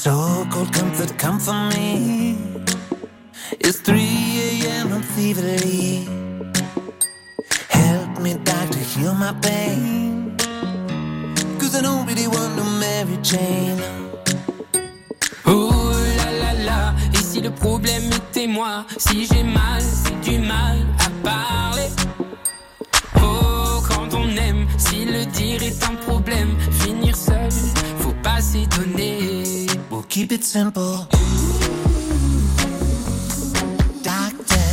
So-called comfort come for me. It's three a.m. I'm feverly. Help me, doctor, heal my pain. Cause I don't really want no Mary Jane. Oh là là là, et si le problème était moi? Si j'ai mal, c'est du mal à parler. Oh, quand on aime, si le dire est un problème, finir seul, faut pas s'étonner. We'll keep it simple. Doctor,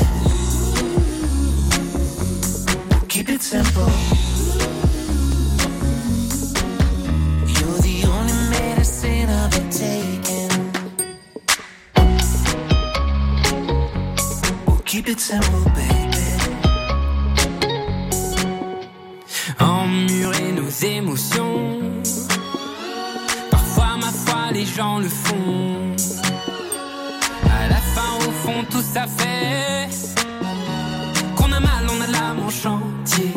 we'll keep it simple. You're the only medicine I've been taking. We'll keep it simple, baby. Emmurer nos émotions. Parfois, ma foi, les gens le font. À la fin, au fond, tout ça fait qu'on a mal, on a l'âme en chantier.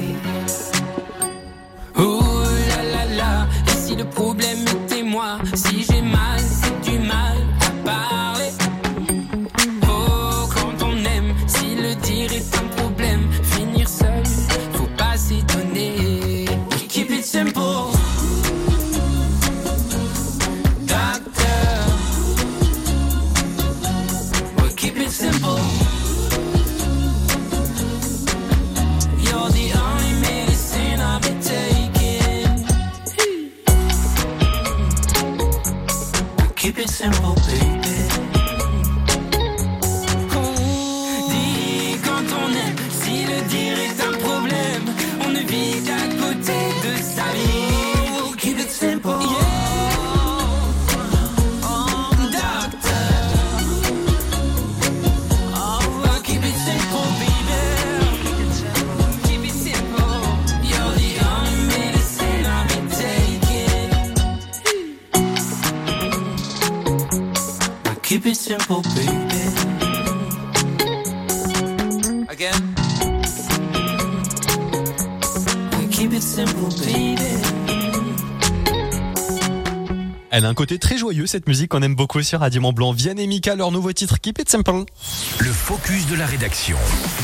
Oh là là là, et si le problème était moi? Si j'ai mal, c'est du mal à parler. Oh, quand on aime, si le dire est un problème, finir seul, faut pas s'étonner. Keep it simple. Doctor, we'll keep it simple. You're the only medicine I've been taking. We'll keep it simple, baby. Dis quand on aime, si le dire est un problème, on ne vit qu'à côté de sa vie. We'll keep it simple. Yeah. Keep it simple, baby. Again. Keep it simple, baby. Elle a un côté très joyeux, cette musique qu'on aime beaucoup sur Radio Mont Blanc. Vianney et Mika, leur nouveau titre Keep It Simple. Le focus de la rédaction.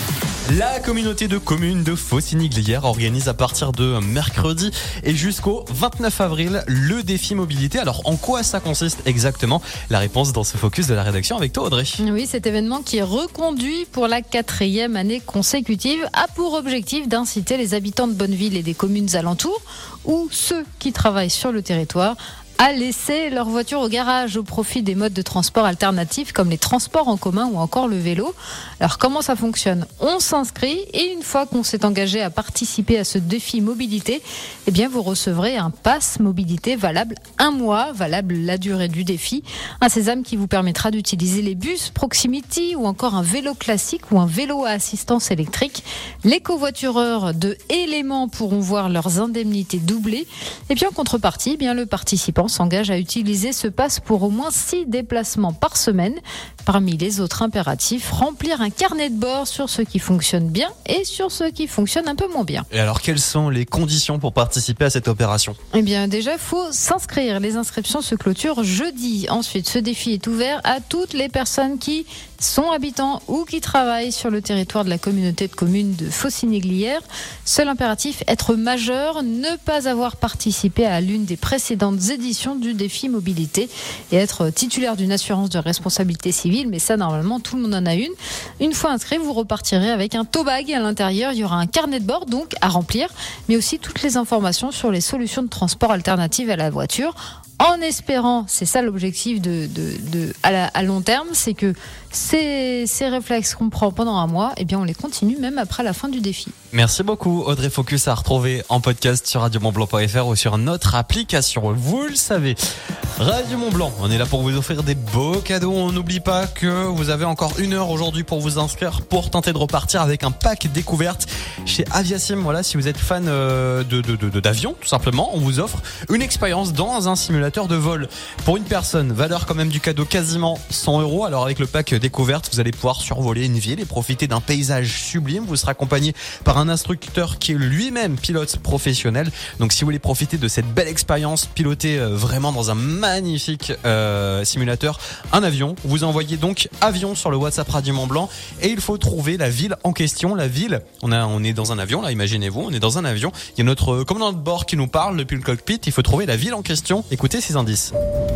La communauté de communes de Faucigny-Glières organise à partir de mercredi et jusqu'au vingt-neuf avril le défi mobilité. Alors en quoi ça consiste exactement? La réponse dans ce focus de la rédaction avec toi, Audrey. Oui, cet événement qui est reconduit pour la quatrième année consécutive a pour objectif d'inciter les habitants de Bonneville et des communes alentours ou ceux qui travaillent sur le territoire à laisser leur voiture au garage au profit des modes de transport alternatifs comme les transports en commun ou encore le vélo. Alors comment ça fonctionne? On s'inscrit et une fois qu'on s'est engagé à participer à ce défi mobilité, eh bien vous recevrez un pass mobilité valable un mois, valable la durée du défi. Un sésame qui vous permettra d'utiliser les bus Proximity ou encore un vélo classique ou un vélo à assistance électrique. Les covoitureurs de éléments pourront voir leurs indemnités doublées. Et puis en contrepartie, eh bien le participant s'engage à utiliser ce pass pour au moins six déplacements par semaine. Parmi les autres impératifs, remplir un carnet de bord sur ce qui fonctionne bien et sur ce qui fonctionne un peu moins bien. Et alors, quelles sont les conditions pour participer à cette opération? Eh bien, déjà, il faut s'inscrire. Les inscriptions se clôturent jeudi. Ensuite, ce défi est ouvert à toutes les personnes qui sont habitants ou qui travaillent sur le territoire de la communauté de communes de Faucigny-Glières. Seul impératif, être majeur, ne pas avoir participé à l'une des précédentes éditions du défi mobilité et être titulaire d'une assurance de responsabilité civile. Mais ça, normalement, tout le monde en a une. Une fois inscrit, vous repartirez avec un tote bag. À l'intérieur, il y aura un carnet de bord, donc à remplir, mais aussi toutes les informations sur les solutions de transport alternatives à la voiture. En espérant, c'est ça l'objectif de, de, de, à, la, à long terme, c'est que ces, ces réflexes qu'on prend pendant un mois, eh bien on les continue même après la fin du défi. Merci beaucoup Audrey Focus, à retrouver en podcast sur radio mont blanc point f r ou sur notre application. Vous le savez, Radio Mont Blanc, on est là pour vous offrir des beaux cadeaux. On n'oublie pas que vous avez encore une heure aujourd'hui pour vous inscrire pour tenter de repartir avec un pack découverte chez Aviasim. Voilà, si vous êtes fan de, de, de, de, d'avion, tout simplement, on vous offre une expérience dans un simulateur simulateur de vol. Pour une personne, valeur quand même du cadeau quasiment cent euros. Alors avec le pack découverte, vous allez pouvoir survoler une ville et profiter d'un paysage sublime. Vous serez accompagné par un instructeur qui est lui-même pilote professionnel. Donc si vous voulez profiter de cette belle expérience, piloter vraiment dans un magnifique euh, simulateur, un avion, vous envoyez donc avion sur le WhatsApp Radio Mont Blanc et il faut trouver la ville en question. La ville, on, a, on est dans un avion là, imaginez-vous, on est dans un avion. Il y a notre commandant de bord qui nous parle depuis le cockpit. Il faut trouver la ville en question. Écoutez ces indices.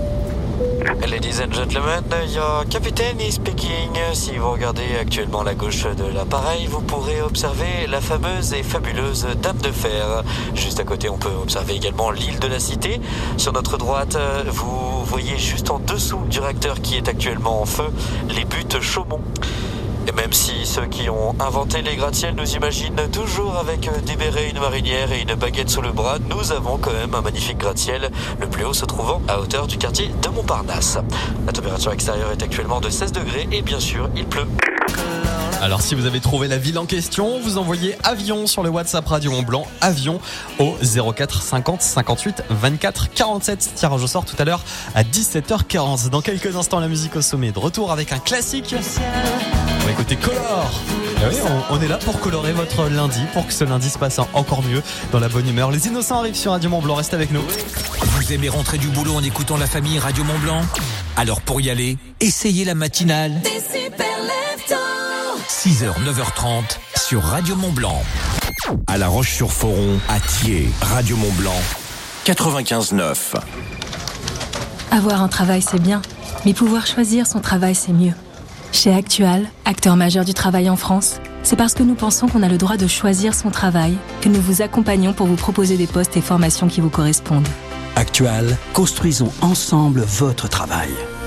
Ladies and gentlemen, your captain is speaking. Si vous regardez actuellement à la gauche de l'appareil, vous pourrez observer la fameuse et fabuleuse Dame de Fer. Juste à côté, on peut observer également l'île de la Cité. Sur notre droite, vous voyez juste en dessous du réacteur qui est actuellement en feu, les buttes Chaumont. Et même si ceux qui ont inventé les gratte-ciel nous imaginent toujours avec des bérets, une marinière et une baguette sous le bras, nous avons quand même un magnifique gratte-ciel, le plus haut se trouvant à hauteur du quartier de Montparnasse. La température extérieure est actuellement de seize degrés et bien sûr, il pleut. Alors si vous avez trouvé la ville en question, vous envoyez avion sur le WhatsApp Radio Mont Blanc, avion au zéro quatre cinquante cinquante-huit vingt-quatre quarante-sept. Tirage au sort tout à l'heure à dix-sept heures quarante. Dans quelques instants, la musique au sommet. De retour avec un classique. On va écouter Color. Et oui, on, on est là pour colorer votre lundi, pour que ce lundi se passe encore mieux, dans la bonne humeur. Les Innocents arrivent sur Radio Mont Blanc, restez avec nous. Vous aimez rentrer du boulot en écoutant la famille Radio Mont Blanc? Alors pour y aller, essayez la matinale. Des super leftos. six heures neuf heures trente sur Radio Mont Blanc. À La Roche-sur-Foron, à Thiers, Radio Mont Blanc, quatre-vingt-quinze neuf. Avoir un travail, c'est bien, mais pouvoir choisir son travail, c'est mieux. Chez Actual, acteur majeur du travail en France, c'est parce que nous pensons qu'on a le droit de choisir son travail que nous vous accompagnons pour vous proposer des postes et formations qui vous correspondent. Actual, construisons ensemble votre travail.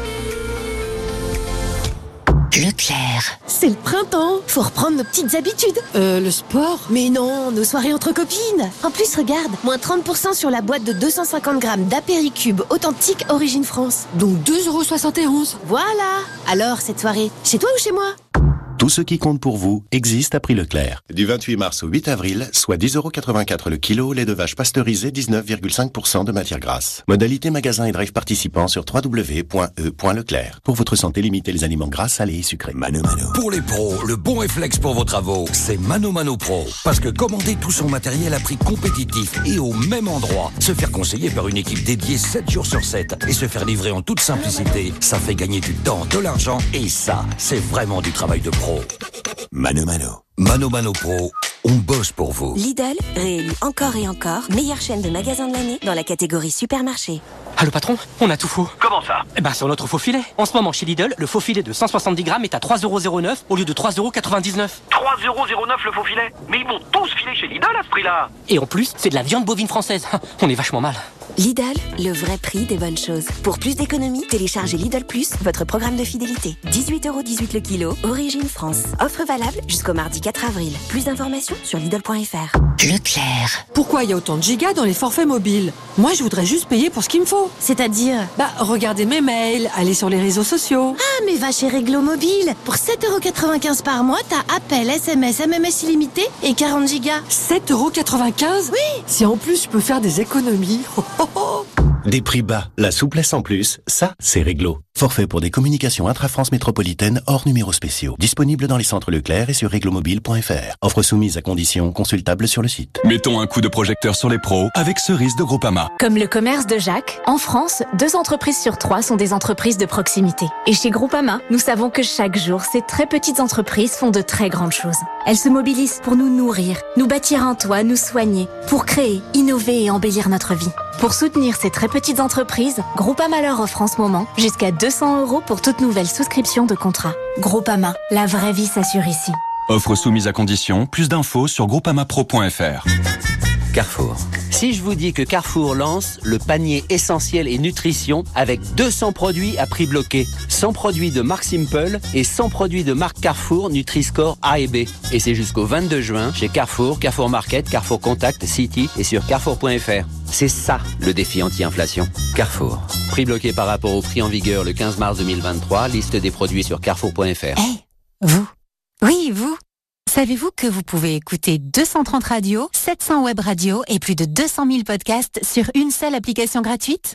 Leclerc. C'est le printemps, faut reprendre nos petites habitudes. Euh, le sport? Mais non, nos soirées entre copines. En plus, regarde, moins trente pour cent sur la boîte de deux cent cinquante grammes d'apéricube authentique Origine France. Donc deux euros soixante et onze. Voilà. Alors, cette soirée, chez toi ou chez moi? Tout ce qui compte pour vous existe à prix Leclerc. Du vingt-huit mars au huit avril, soit dix euros quatre-vingt-quatre le kilo, lait de vache pasteurisé dix-neuf virgule cinq pour cent de matière grasse. Modalité magasin et drive participants sur w w w point e point leclerc. Pour votre santé, limitez les aliments gras, salés et sucrés. Mano Mano. Pour les pros, le bon réflexe pour vos travaux, c'est Mano Mano Pro. Parce que commander tout son matériel à prix compétitif et au même endroit, se faire conseiller par une équipe dédiée sept jours sur sept et se faire livrer en toute simplicité, ça fait gagner du temps, de l'argent et ça, c'est vraiment du travail de pro. Mano Mano. Mano Mano Pro, on bosse pour vous. Lidl, réélu encore et encore, meilleure chaîne de magasins de l'année dans la catégorie supermarché. Allô patron, on a tout faux. Comment ça? Eh ben sur notre faux filet. En ce moment chez Lidl, le faux filet de cent soixante-dix grammes est à trois euros zéro neuf au lieu de trois euros quatre-vingt-dix-neuf. trois euros zéro neuf le faux filet? Mais ils vont tous filer chez Lidl à ce prix-là. Et en plus, c'est de la viande bovine française. On est vachement mal. Lidl, le vrai prix des bonnes choses. Pour plus d'économies, téléchargez Lidl Plus, votre programme de fidélité. dix-huit euros dix-huit le kilo, Origine France. Offre valable jusqu'au mardi quatre avril. Plus d'informations sur Lidl point F R. Leclerc. Pourquoi il y a autant de gigas dans les forfaits mobiles? Moi, je voudrais juste payer pour ce qu'il me faut. C'est-à-dire? Bah, regarder mes mails, aller sur les réseaux sociaux. Ah, mais va chez Réglo Mobile. Pour sept euros quatre-vingt-quinze par mois, t'as appel, S M S, M M S illimité et quarante gigas. sept euros quatre-vingt-quinze? Oui. Si en plus je peux faire des économies. Oh, oh, oh. Des prix bas, la souplesse en plus, ça, c'est Réglo. Forfait pour des communications intra-France métropolitaine hors numéros spéciaux. Disponible dans les centres Leclerc et sur réglomobile point F R. Offre soumise à conditions consultables sur le site. Mettons un coup de projecteur sur les pros avec Cerise de Groupama. Comme le commerce de Jacques, en France, deux entreprises sur trois sont des entreprises de proximité. Et chez Groupama, nous savons que chaque jour, ces très petites entreprises font de très grandes choses. Elles se mobilisent pour nous nourrir, nous bâtir un toit, nous soigner, pour créer, innover et embellir notre vie. Pour soutenir ces très petites entreprises, Groupama leur offre en ce moment jusqu'à deux cents euros pour toute nouvelle souscription de contrat. Groupama, la vraie vie s'assure ici. Offre soumise à conditions, plus d'infos sur groupama pro point F R. Carrefour. Si je vous dis que Carrefour lance le panier essentiel et nutrition avec deux cents produits à prix bloqué, cent produits de marque Simple et cent produits de marque Carrefour Nutri-Score A et B. Et c'est jusqu'au vingt-deux juin chez Carrefour, Carrefour Market, Carrefour Contact, City et sur carrefour point F R. C'est ça le défi anti-inflation. Carrefour. Prix bloqué par rapport au prix en vigueur le quinze mars deux mille vingt-trois. Liste des produits sur carrefour point F R. Hey, vous. Oui, vous. Savez-vous que vous pouvez écouter deux cent trente radios, sept cents web radios et plus de deux cent mille podcasts sur une seule application gratuite ?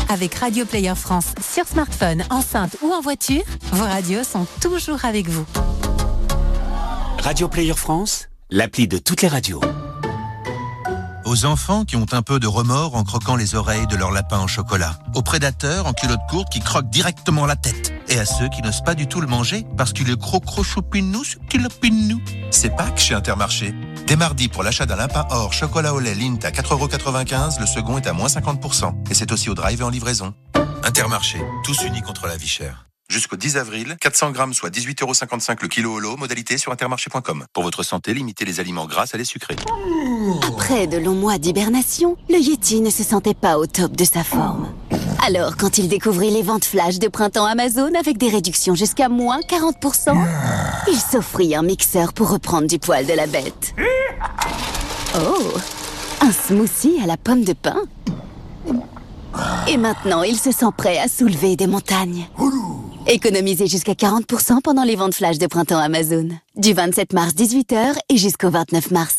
Avec Radio Player France sur smartphone, enceinte ou en voiture, vos radios sont toujours avec vous. Radio Player France, l'appli de toutes les radios. Aux enfants qui ont un peu de remords en croquant les oreilles de leur lapin en chocolat. Aux prédateurs en culotte courte qui croquent directement la tête. Et à ceux qui n'osent pas du tout le manger parce qu'il est cro-cro-choupinou, nous. C'est Pâques chez Intermarché. Dès mardi, pour l'achat d'un lapin or chocolat au lait Lindt à quatre euros quatre-vingt-quinze, le second est à moins cinquante pour cent. Et c'est aussi au drive et en livraison. Intermarché, tous unis contre la vie chère. Jusqu'au dix avril, quatre cents grammes, soit dix-huit euros cinquante-cinq le kilo au lot, modalité sur intermarché point com. Pour votre santé, limitez les aliments gras à les sucrés. Après de longs mois d'hibernation, le Yeti ne se sentait pas au top de sa forme. Alors, quand il découvrit les ventes flash de printemps Amazon avec des réductions jusqu'à moins quarante pour cent, il s'offrit un mixeur pour reprendre du poil de la bête. Oh, un smoothie à la pomme de pin. Et maintenant, il se sent prêt à soulever des montagnes. Économisez jusqu'à quarante pour cent pendant les ventes flash de printemps Amazon. Du vingt-sept mars dix-huit heures et jusqu'au vingt-neuf mars.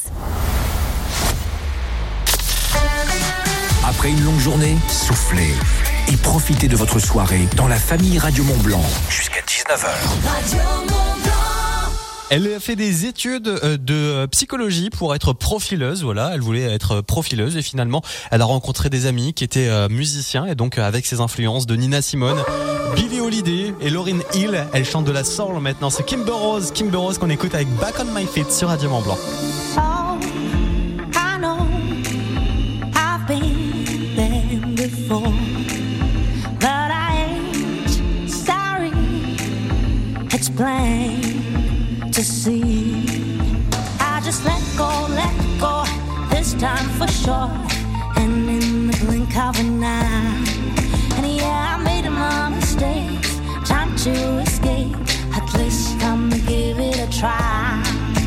Après une longue journée, soufflez et profitez de votre soirée dans la famille Radio Mont Blanc jusqu'à dix-neuf heures. Elle a fait des études de psychologie pour être profileuse, voilà, elle voulait être profileuse et finalement elle a rencontré des amis qui étaient musiciens et donc avec ses influences de Nina Simone, Billie Holiday et Lauryn Hill, elle chante de la soul maintenant, c'est Kimber Rose, Kimber Rose qu'on écoute avec Back on My Feet sur Radio Mont Blanc. Oh, I know I've been there before, but I ain't sorry, it's plain to see. I just let go, let go, this time for sure, and in the blink of an eye. And yeah, I made my mistakes, time to escape, at least I'm gonna give it a try.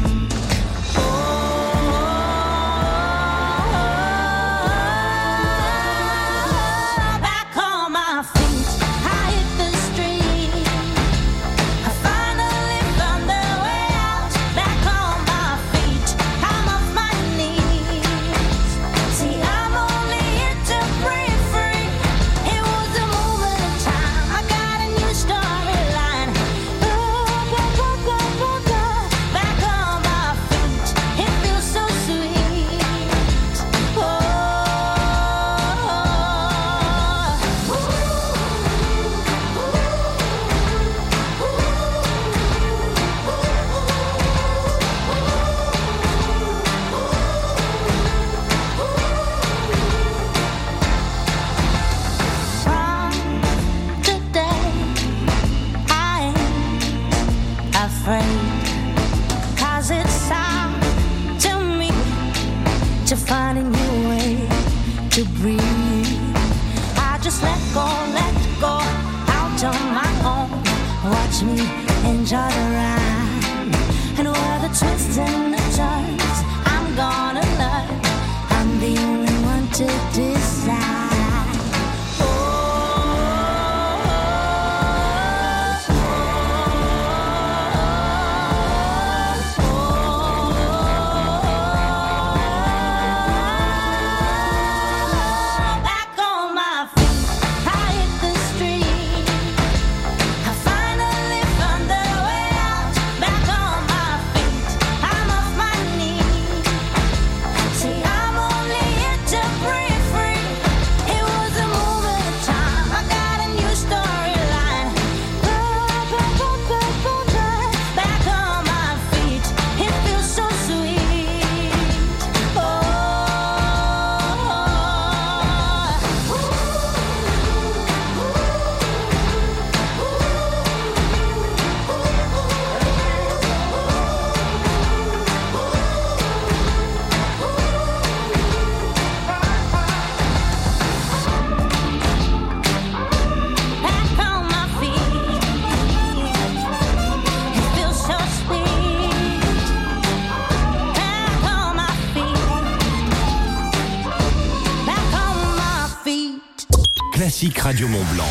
Classique Radio Mont Blanc.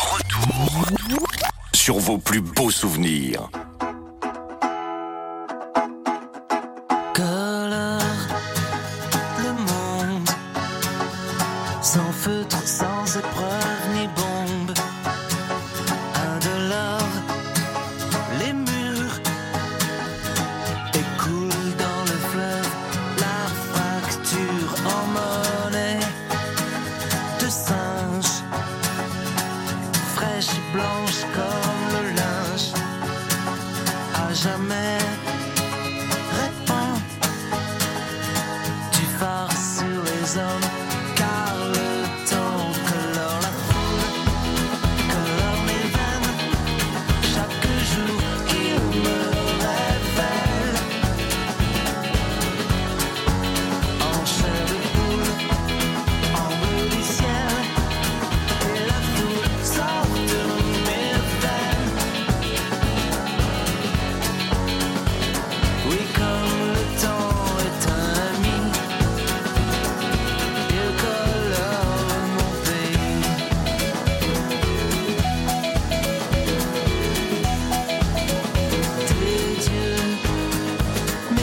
Retour sur vos plus beaux souvenirs. Colore le monde, sans feutre, sans épreuve.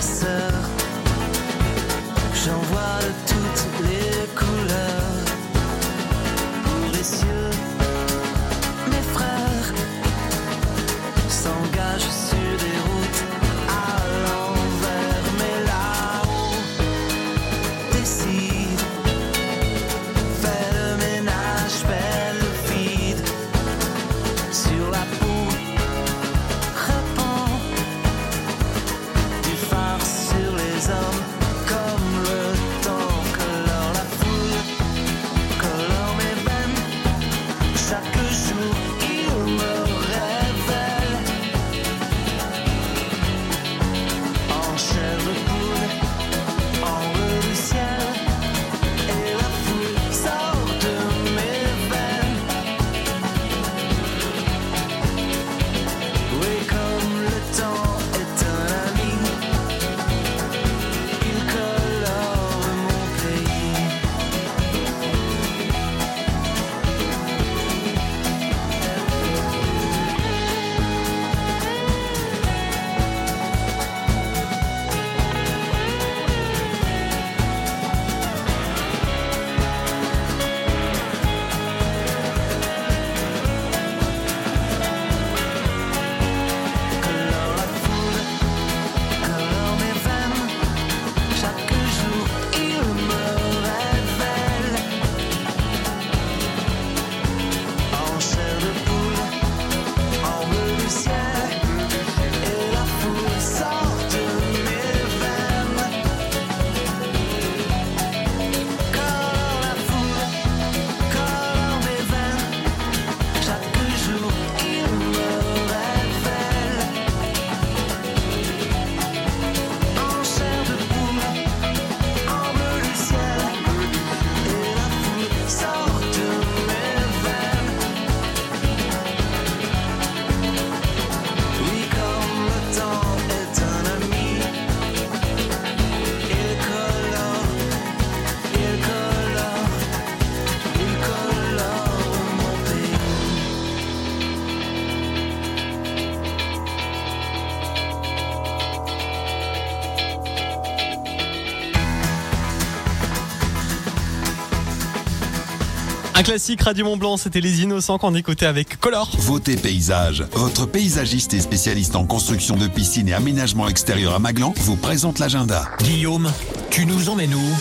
sœurs. J'en vois de toutes les couleurs. Pour les cieux, mes frères s'engagent sur des routes à l'envers, mais là-haut décide, fait le ménage, fait le vide sur la peau, répand du phare sur les hommes comme le temps colore la foule, colore mes veines. Chaque jour il me révèle en chair de poule, en bleu du ciel, et la foule sort de mes veines. Oui, comme le temps est un ami, il colore mon pays. Colore la foule, colore mes veines. Chaque jour il me révèle en chair de poule, en bleu du ciel, et la foule sort de mes veines. Colore la foule, colore mes veines. Chaque jour il me révèle en chair de poule, en bleu du ciel, et la foule sort de mes veines. Oui, comme le temps est un ami, il colore, il colore, il colore mon pays. Un classique Radio Mont Blanc, c'était Les Innocents qu'on écoutait avec Color. Votez Paysage. Votre paysagiste et spécialiste en construction de piscines et aménagement extérieur à Maglan vous présente l'agenda. Guillaume, tu nous emmènes où?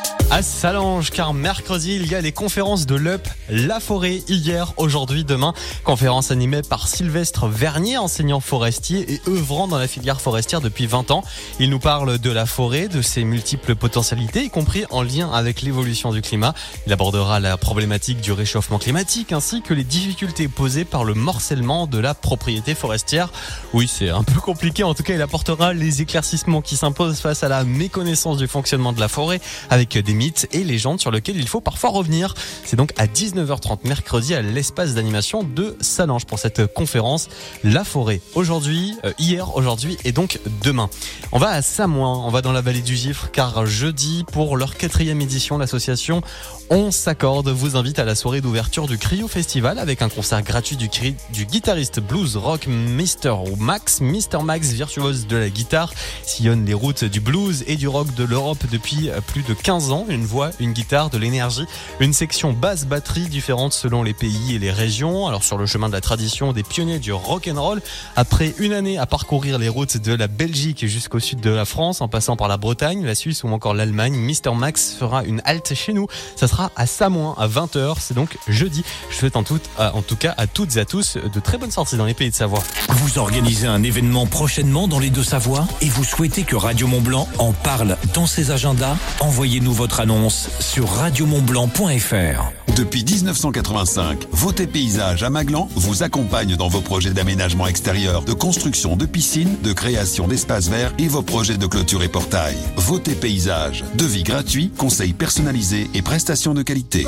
À Salange, car mercredi, il y a les conférences de l'U P, La Forêt, hier, aujourd'hui, demain. Conférence animée par Sylvestre Vernier, enseignant forestier et œuvrant dans la filière forestière depuis vingt ans. Il nous parle de la forêt, de ses multiples potentialités, y compris en lien avec l'évolution du climat. Il abordera la problématique du réchauffement climatique ainsi que les difficultés posées par le morcellement de la propriété forestière. Oui, c'est un peu compliqué. En tout cas, il apportera les éclaircissements qui s'imposent face à la méconnaissance du fonctionnement de la forêt avec des mythes et légendes sur lesquels il faut parfois revenir. C'est donc à dix-neuf heures trente mercredi à l'espace d'animation de Salange pour cette conférence La Forêt. Aujourd'hui, euh, hier, aujourd'hui et donc demain. On va à Samoin, on va dans la vallée du Gifre car jeudi pour leur quatrième édition, l'association On s'accorde vous invite à la soirée d'ouverture du Cryo Festival avec un concert gratuit du, du guitariste blues rock Mister Max. Mister Max, virtuose de la guitare, sillonne les routes du blues et du rock de l'Europe depuis plus de quinze ans. Une voix, une guitare, de l'énergie, une section basse batterie différente selon les pays et les régions. Alors sur le chemin de la tradition des pionniers du rock'n'roll, après une année à parcourir les routes de la Belgique jusqu'au sud de la France, en passant par la Bretagne, la Suisse ou encore l'Allemagne, Mister Max fera une halte chez nous. Ça sera à Samoin à vingt heures, c'est donc jeudi. Je souhaite en tout, en tout cas à toutes et à tous de très bonnes sorties dans les pays de Savoie. Vous organisez un événement prochainement dans les Deux-Savoies et vous souhaitez que Radio Mont Blanc en parle dans ses agendas? Envoyez-nous votre annonce sur radio mont blanc point f r. Depuis dix-neuf cent quatre-vingt-cinq, Votez Paysage à Maglan vous accompagne dans vos projets d'aménagement extérieur, de construction de piscines, de création d'espaces verts et vos projets de clôture et portail. Votez Paysage. Devis gratuit, conseils personnalisés et prestations de qualité.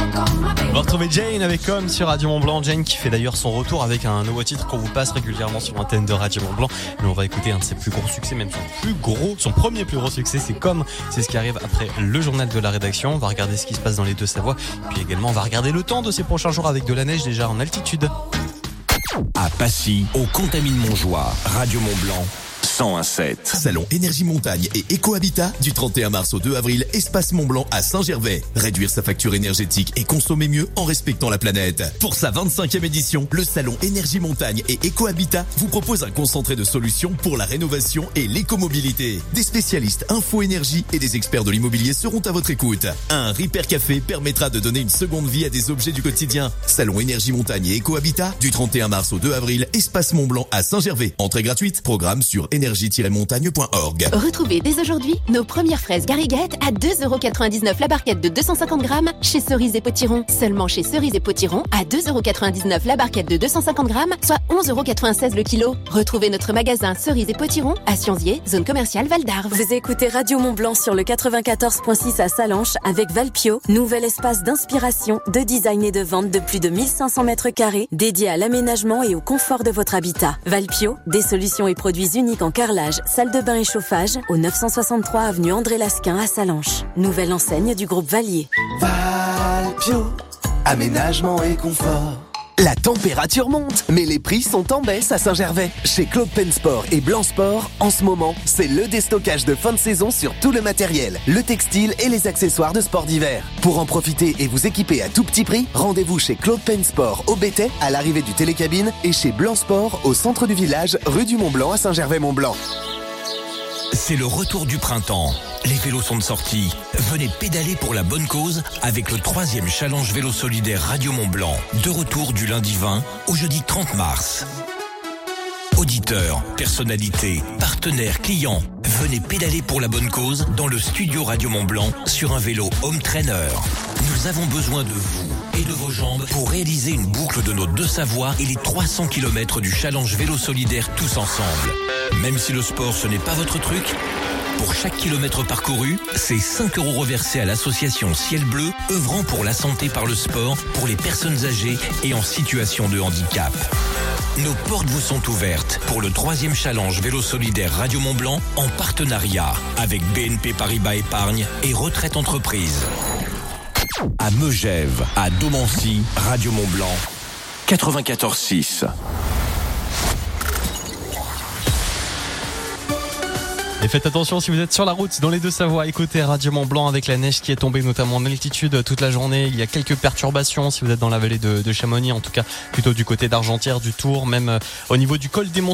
On va retrouver Jane avec Comme sur Radio Mont Blanc. Jane qui fait d'ailleurs son retour avec un nouveau titre qu'on vous passe régulièrement sur l'antenne de Radio Mont Blanc. Mais on va écouter un de ses plus gros succès, même son plus gros, son premier plus gros succès, c'est Comme. C'est ce qui arrive après le journal de la rédaction. On va regarder ce qui se passe dans les Deux-Savoies. Puis également, on va regarder le temps de ces prochains jours avec de la neige déjà en altitude. À Passy, au Contamine Montjoie, Radio Mont Blanc. cent un sept. Salon Énergie Montagne et Éco-Habitat du trente et un mars au deux avril, Espace Mont-Blanc à Saint-Gervais. Réduire sa facture énergétique et consommer mieux en respectant la planète. Pour sa vingt-cinquième édition, le Salon Énergie Montagne et Éco-Habitat vous propose un concentré de solutions pour la rénovation et l'écomobilité. Des spécialistes info énergie et des experts de l'immobilier seront à votre écoute. Un Repair Café permettra de donner une seconde vie à des objets du quotidien. Salon Énergie Montagne et Éco-Habitat du trente et un mars au deux avril, Espace Mont-Blanc à Saint-Gervais. Entrée gratuite, programme sur énergie tiret montagne point org. Retrouvez dès aujourd'hui nos premières fraises Gariguette à deux euros quatre-vingt-dix-neuf la barquette de deux cent cinquante grammes chez Cerise et Potiron. Seulement chez Cerise et Potiron à deux euros quatre-vingt-dix-neuf la barquette de deux cent cinquante grammes, soit onze euros quatre-vingt-seize le kilo. Retrouvez notre magasin Cerise et Potiron à Sionzier, zone commerciale Val d'Arve. Vous écoutez Radio Mont-Blanc sur le quatre-vingt-quatorze virgule six à Sallanches avec Valpio, nouvel espace d'inspiration, de design et de vente de plus de mille cinq cents mètres carrés dédié à l'aménagement et au confort de votre habitat. Valpio, des solutions et produits uniques en carrelage, salle de bain et chauffage au neuf cent soixante-trois avenue André Lasquin à Sallanches. Nouvelle enseigne du groupe Valier. Valpio, aménagement et confort. La température monte, mais les prix sont en baisse à Saint-Gervais. Chez Claude Pensport et Blanc Sport, en ce moment, c'est le déstockage de fin de saison sur tout le matériel, le textile et les accessoires de sport d'hiver. Pour en profiter et vous équiper à tout petit prix, rendez-vous chez Claude Pensport au Bétais, à l'arrivée du télécabine, et chez Blanc Sport au centre du village, rue du Mont-Blanc à Saint-Gervais-Mont-Blanc. C'est le retour du printemps. Les vélos sont de sortie. Venez pédaler pour la bonne cause avec le troisième challenge vélo solidaire Radio Mont-Blanc. De retour du lundi vingt au jeudi trente mars. Auditeurs, personnalités, partenaires, clients, venez pédaler pour la bonne cause dans le studio Radio Mont-Blanc sur un vélo Home Trainer. Nous avons besoin de vous et de vos jambes pour réaliser une boucle de nos deux Savoies et les trois cents kilomètres du challenge vélo solidaire tous ensemble. Même si le sport ce n'est pas votre truc, pour chaque kilomètre parcouru, c'est cinq euros reversés à l'association Ciel Bleu, œuvrant pour la santé par le sport pour les personnes âgées et en situation de handicap. Nos portes vous sont ouvertes pour le troisième challenge vélo solidaire Radio Mont-Blanc en partenariat avec B N P Paribas Épargne et Retraite Entreprise. À Megève, à Domancy, Radio Mont-Blanc, quatre-vingt-quatorze six. Et faites attention si vous êtes sur la route dans les Deux-Savoies, écoutez Radio Mont-Blanc avec la neige qui est tombée notamment en altitude toute la journée. Il y a quelques perturbations si vous êtes dans la vallée de, de Chamonix, en tout cas plutôt du côté d'Argentière, du Tour, même au niveau du col des Montagnes.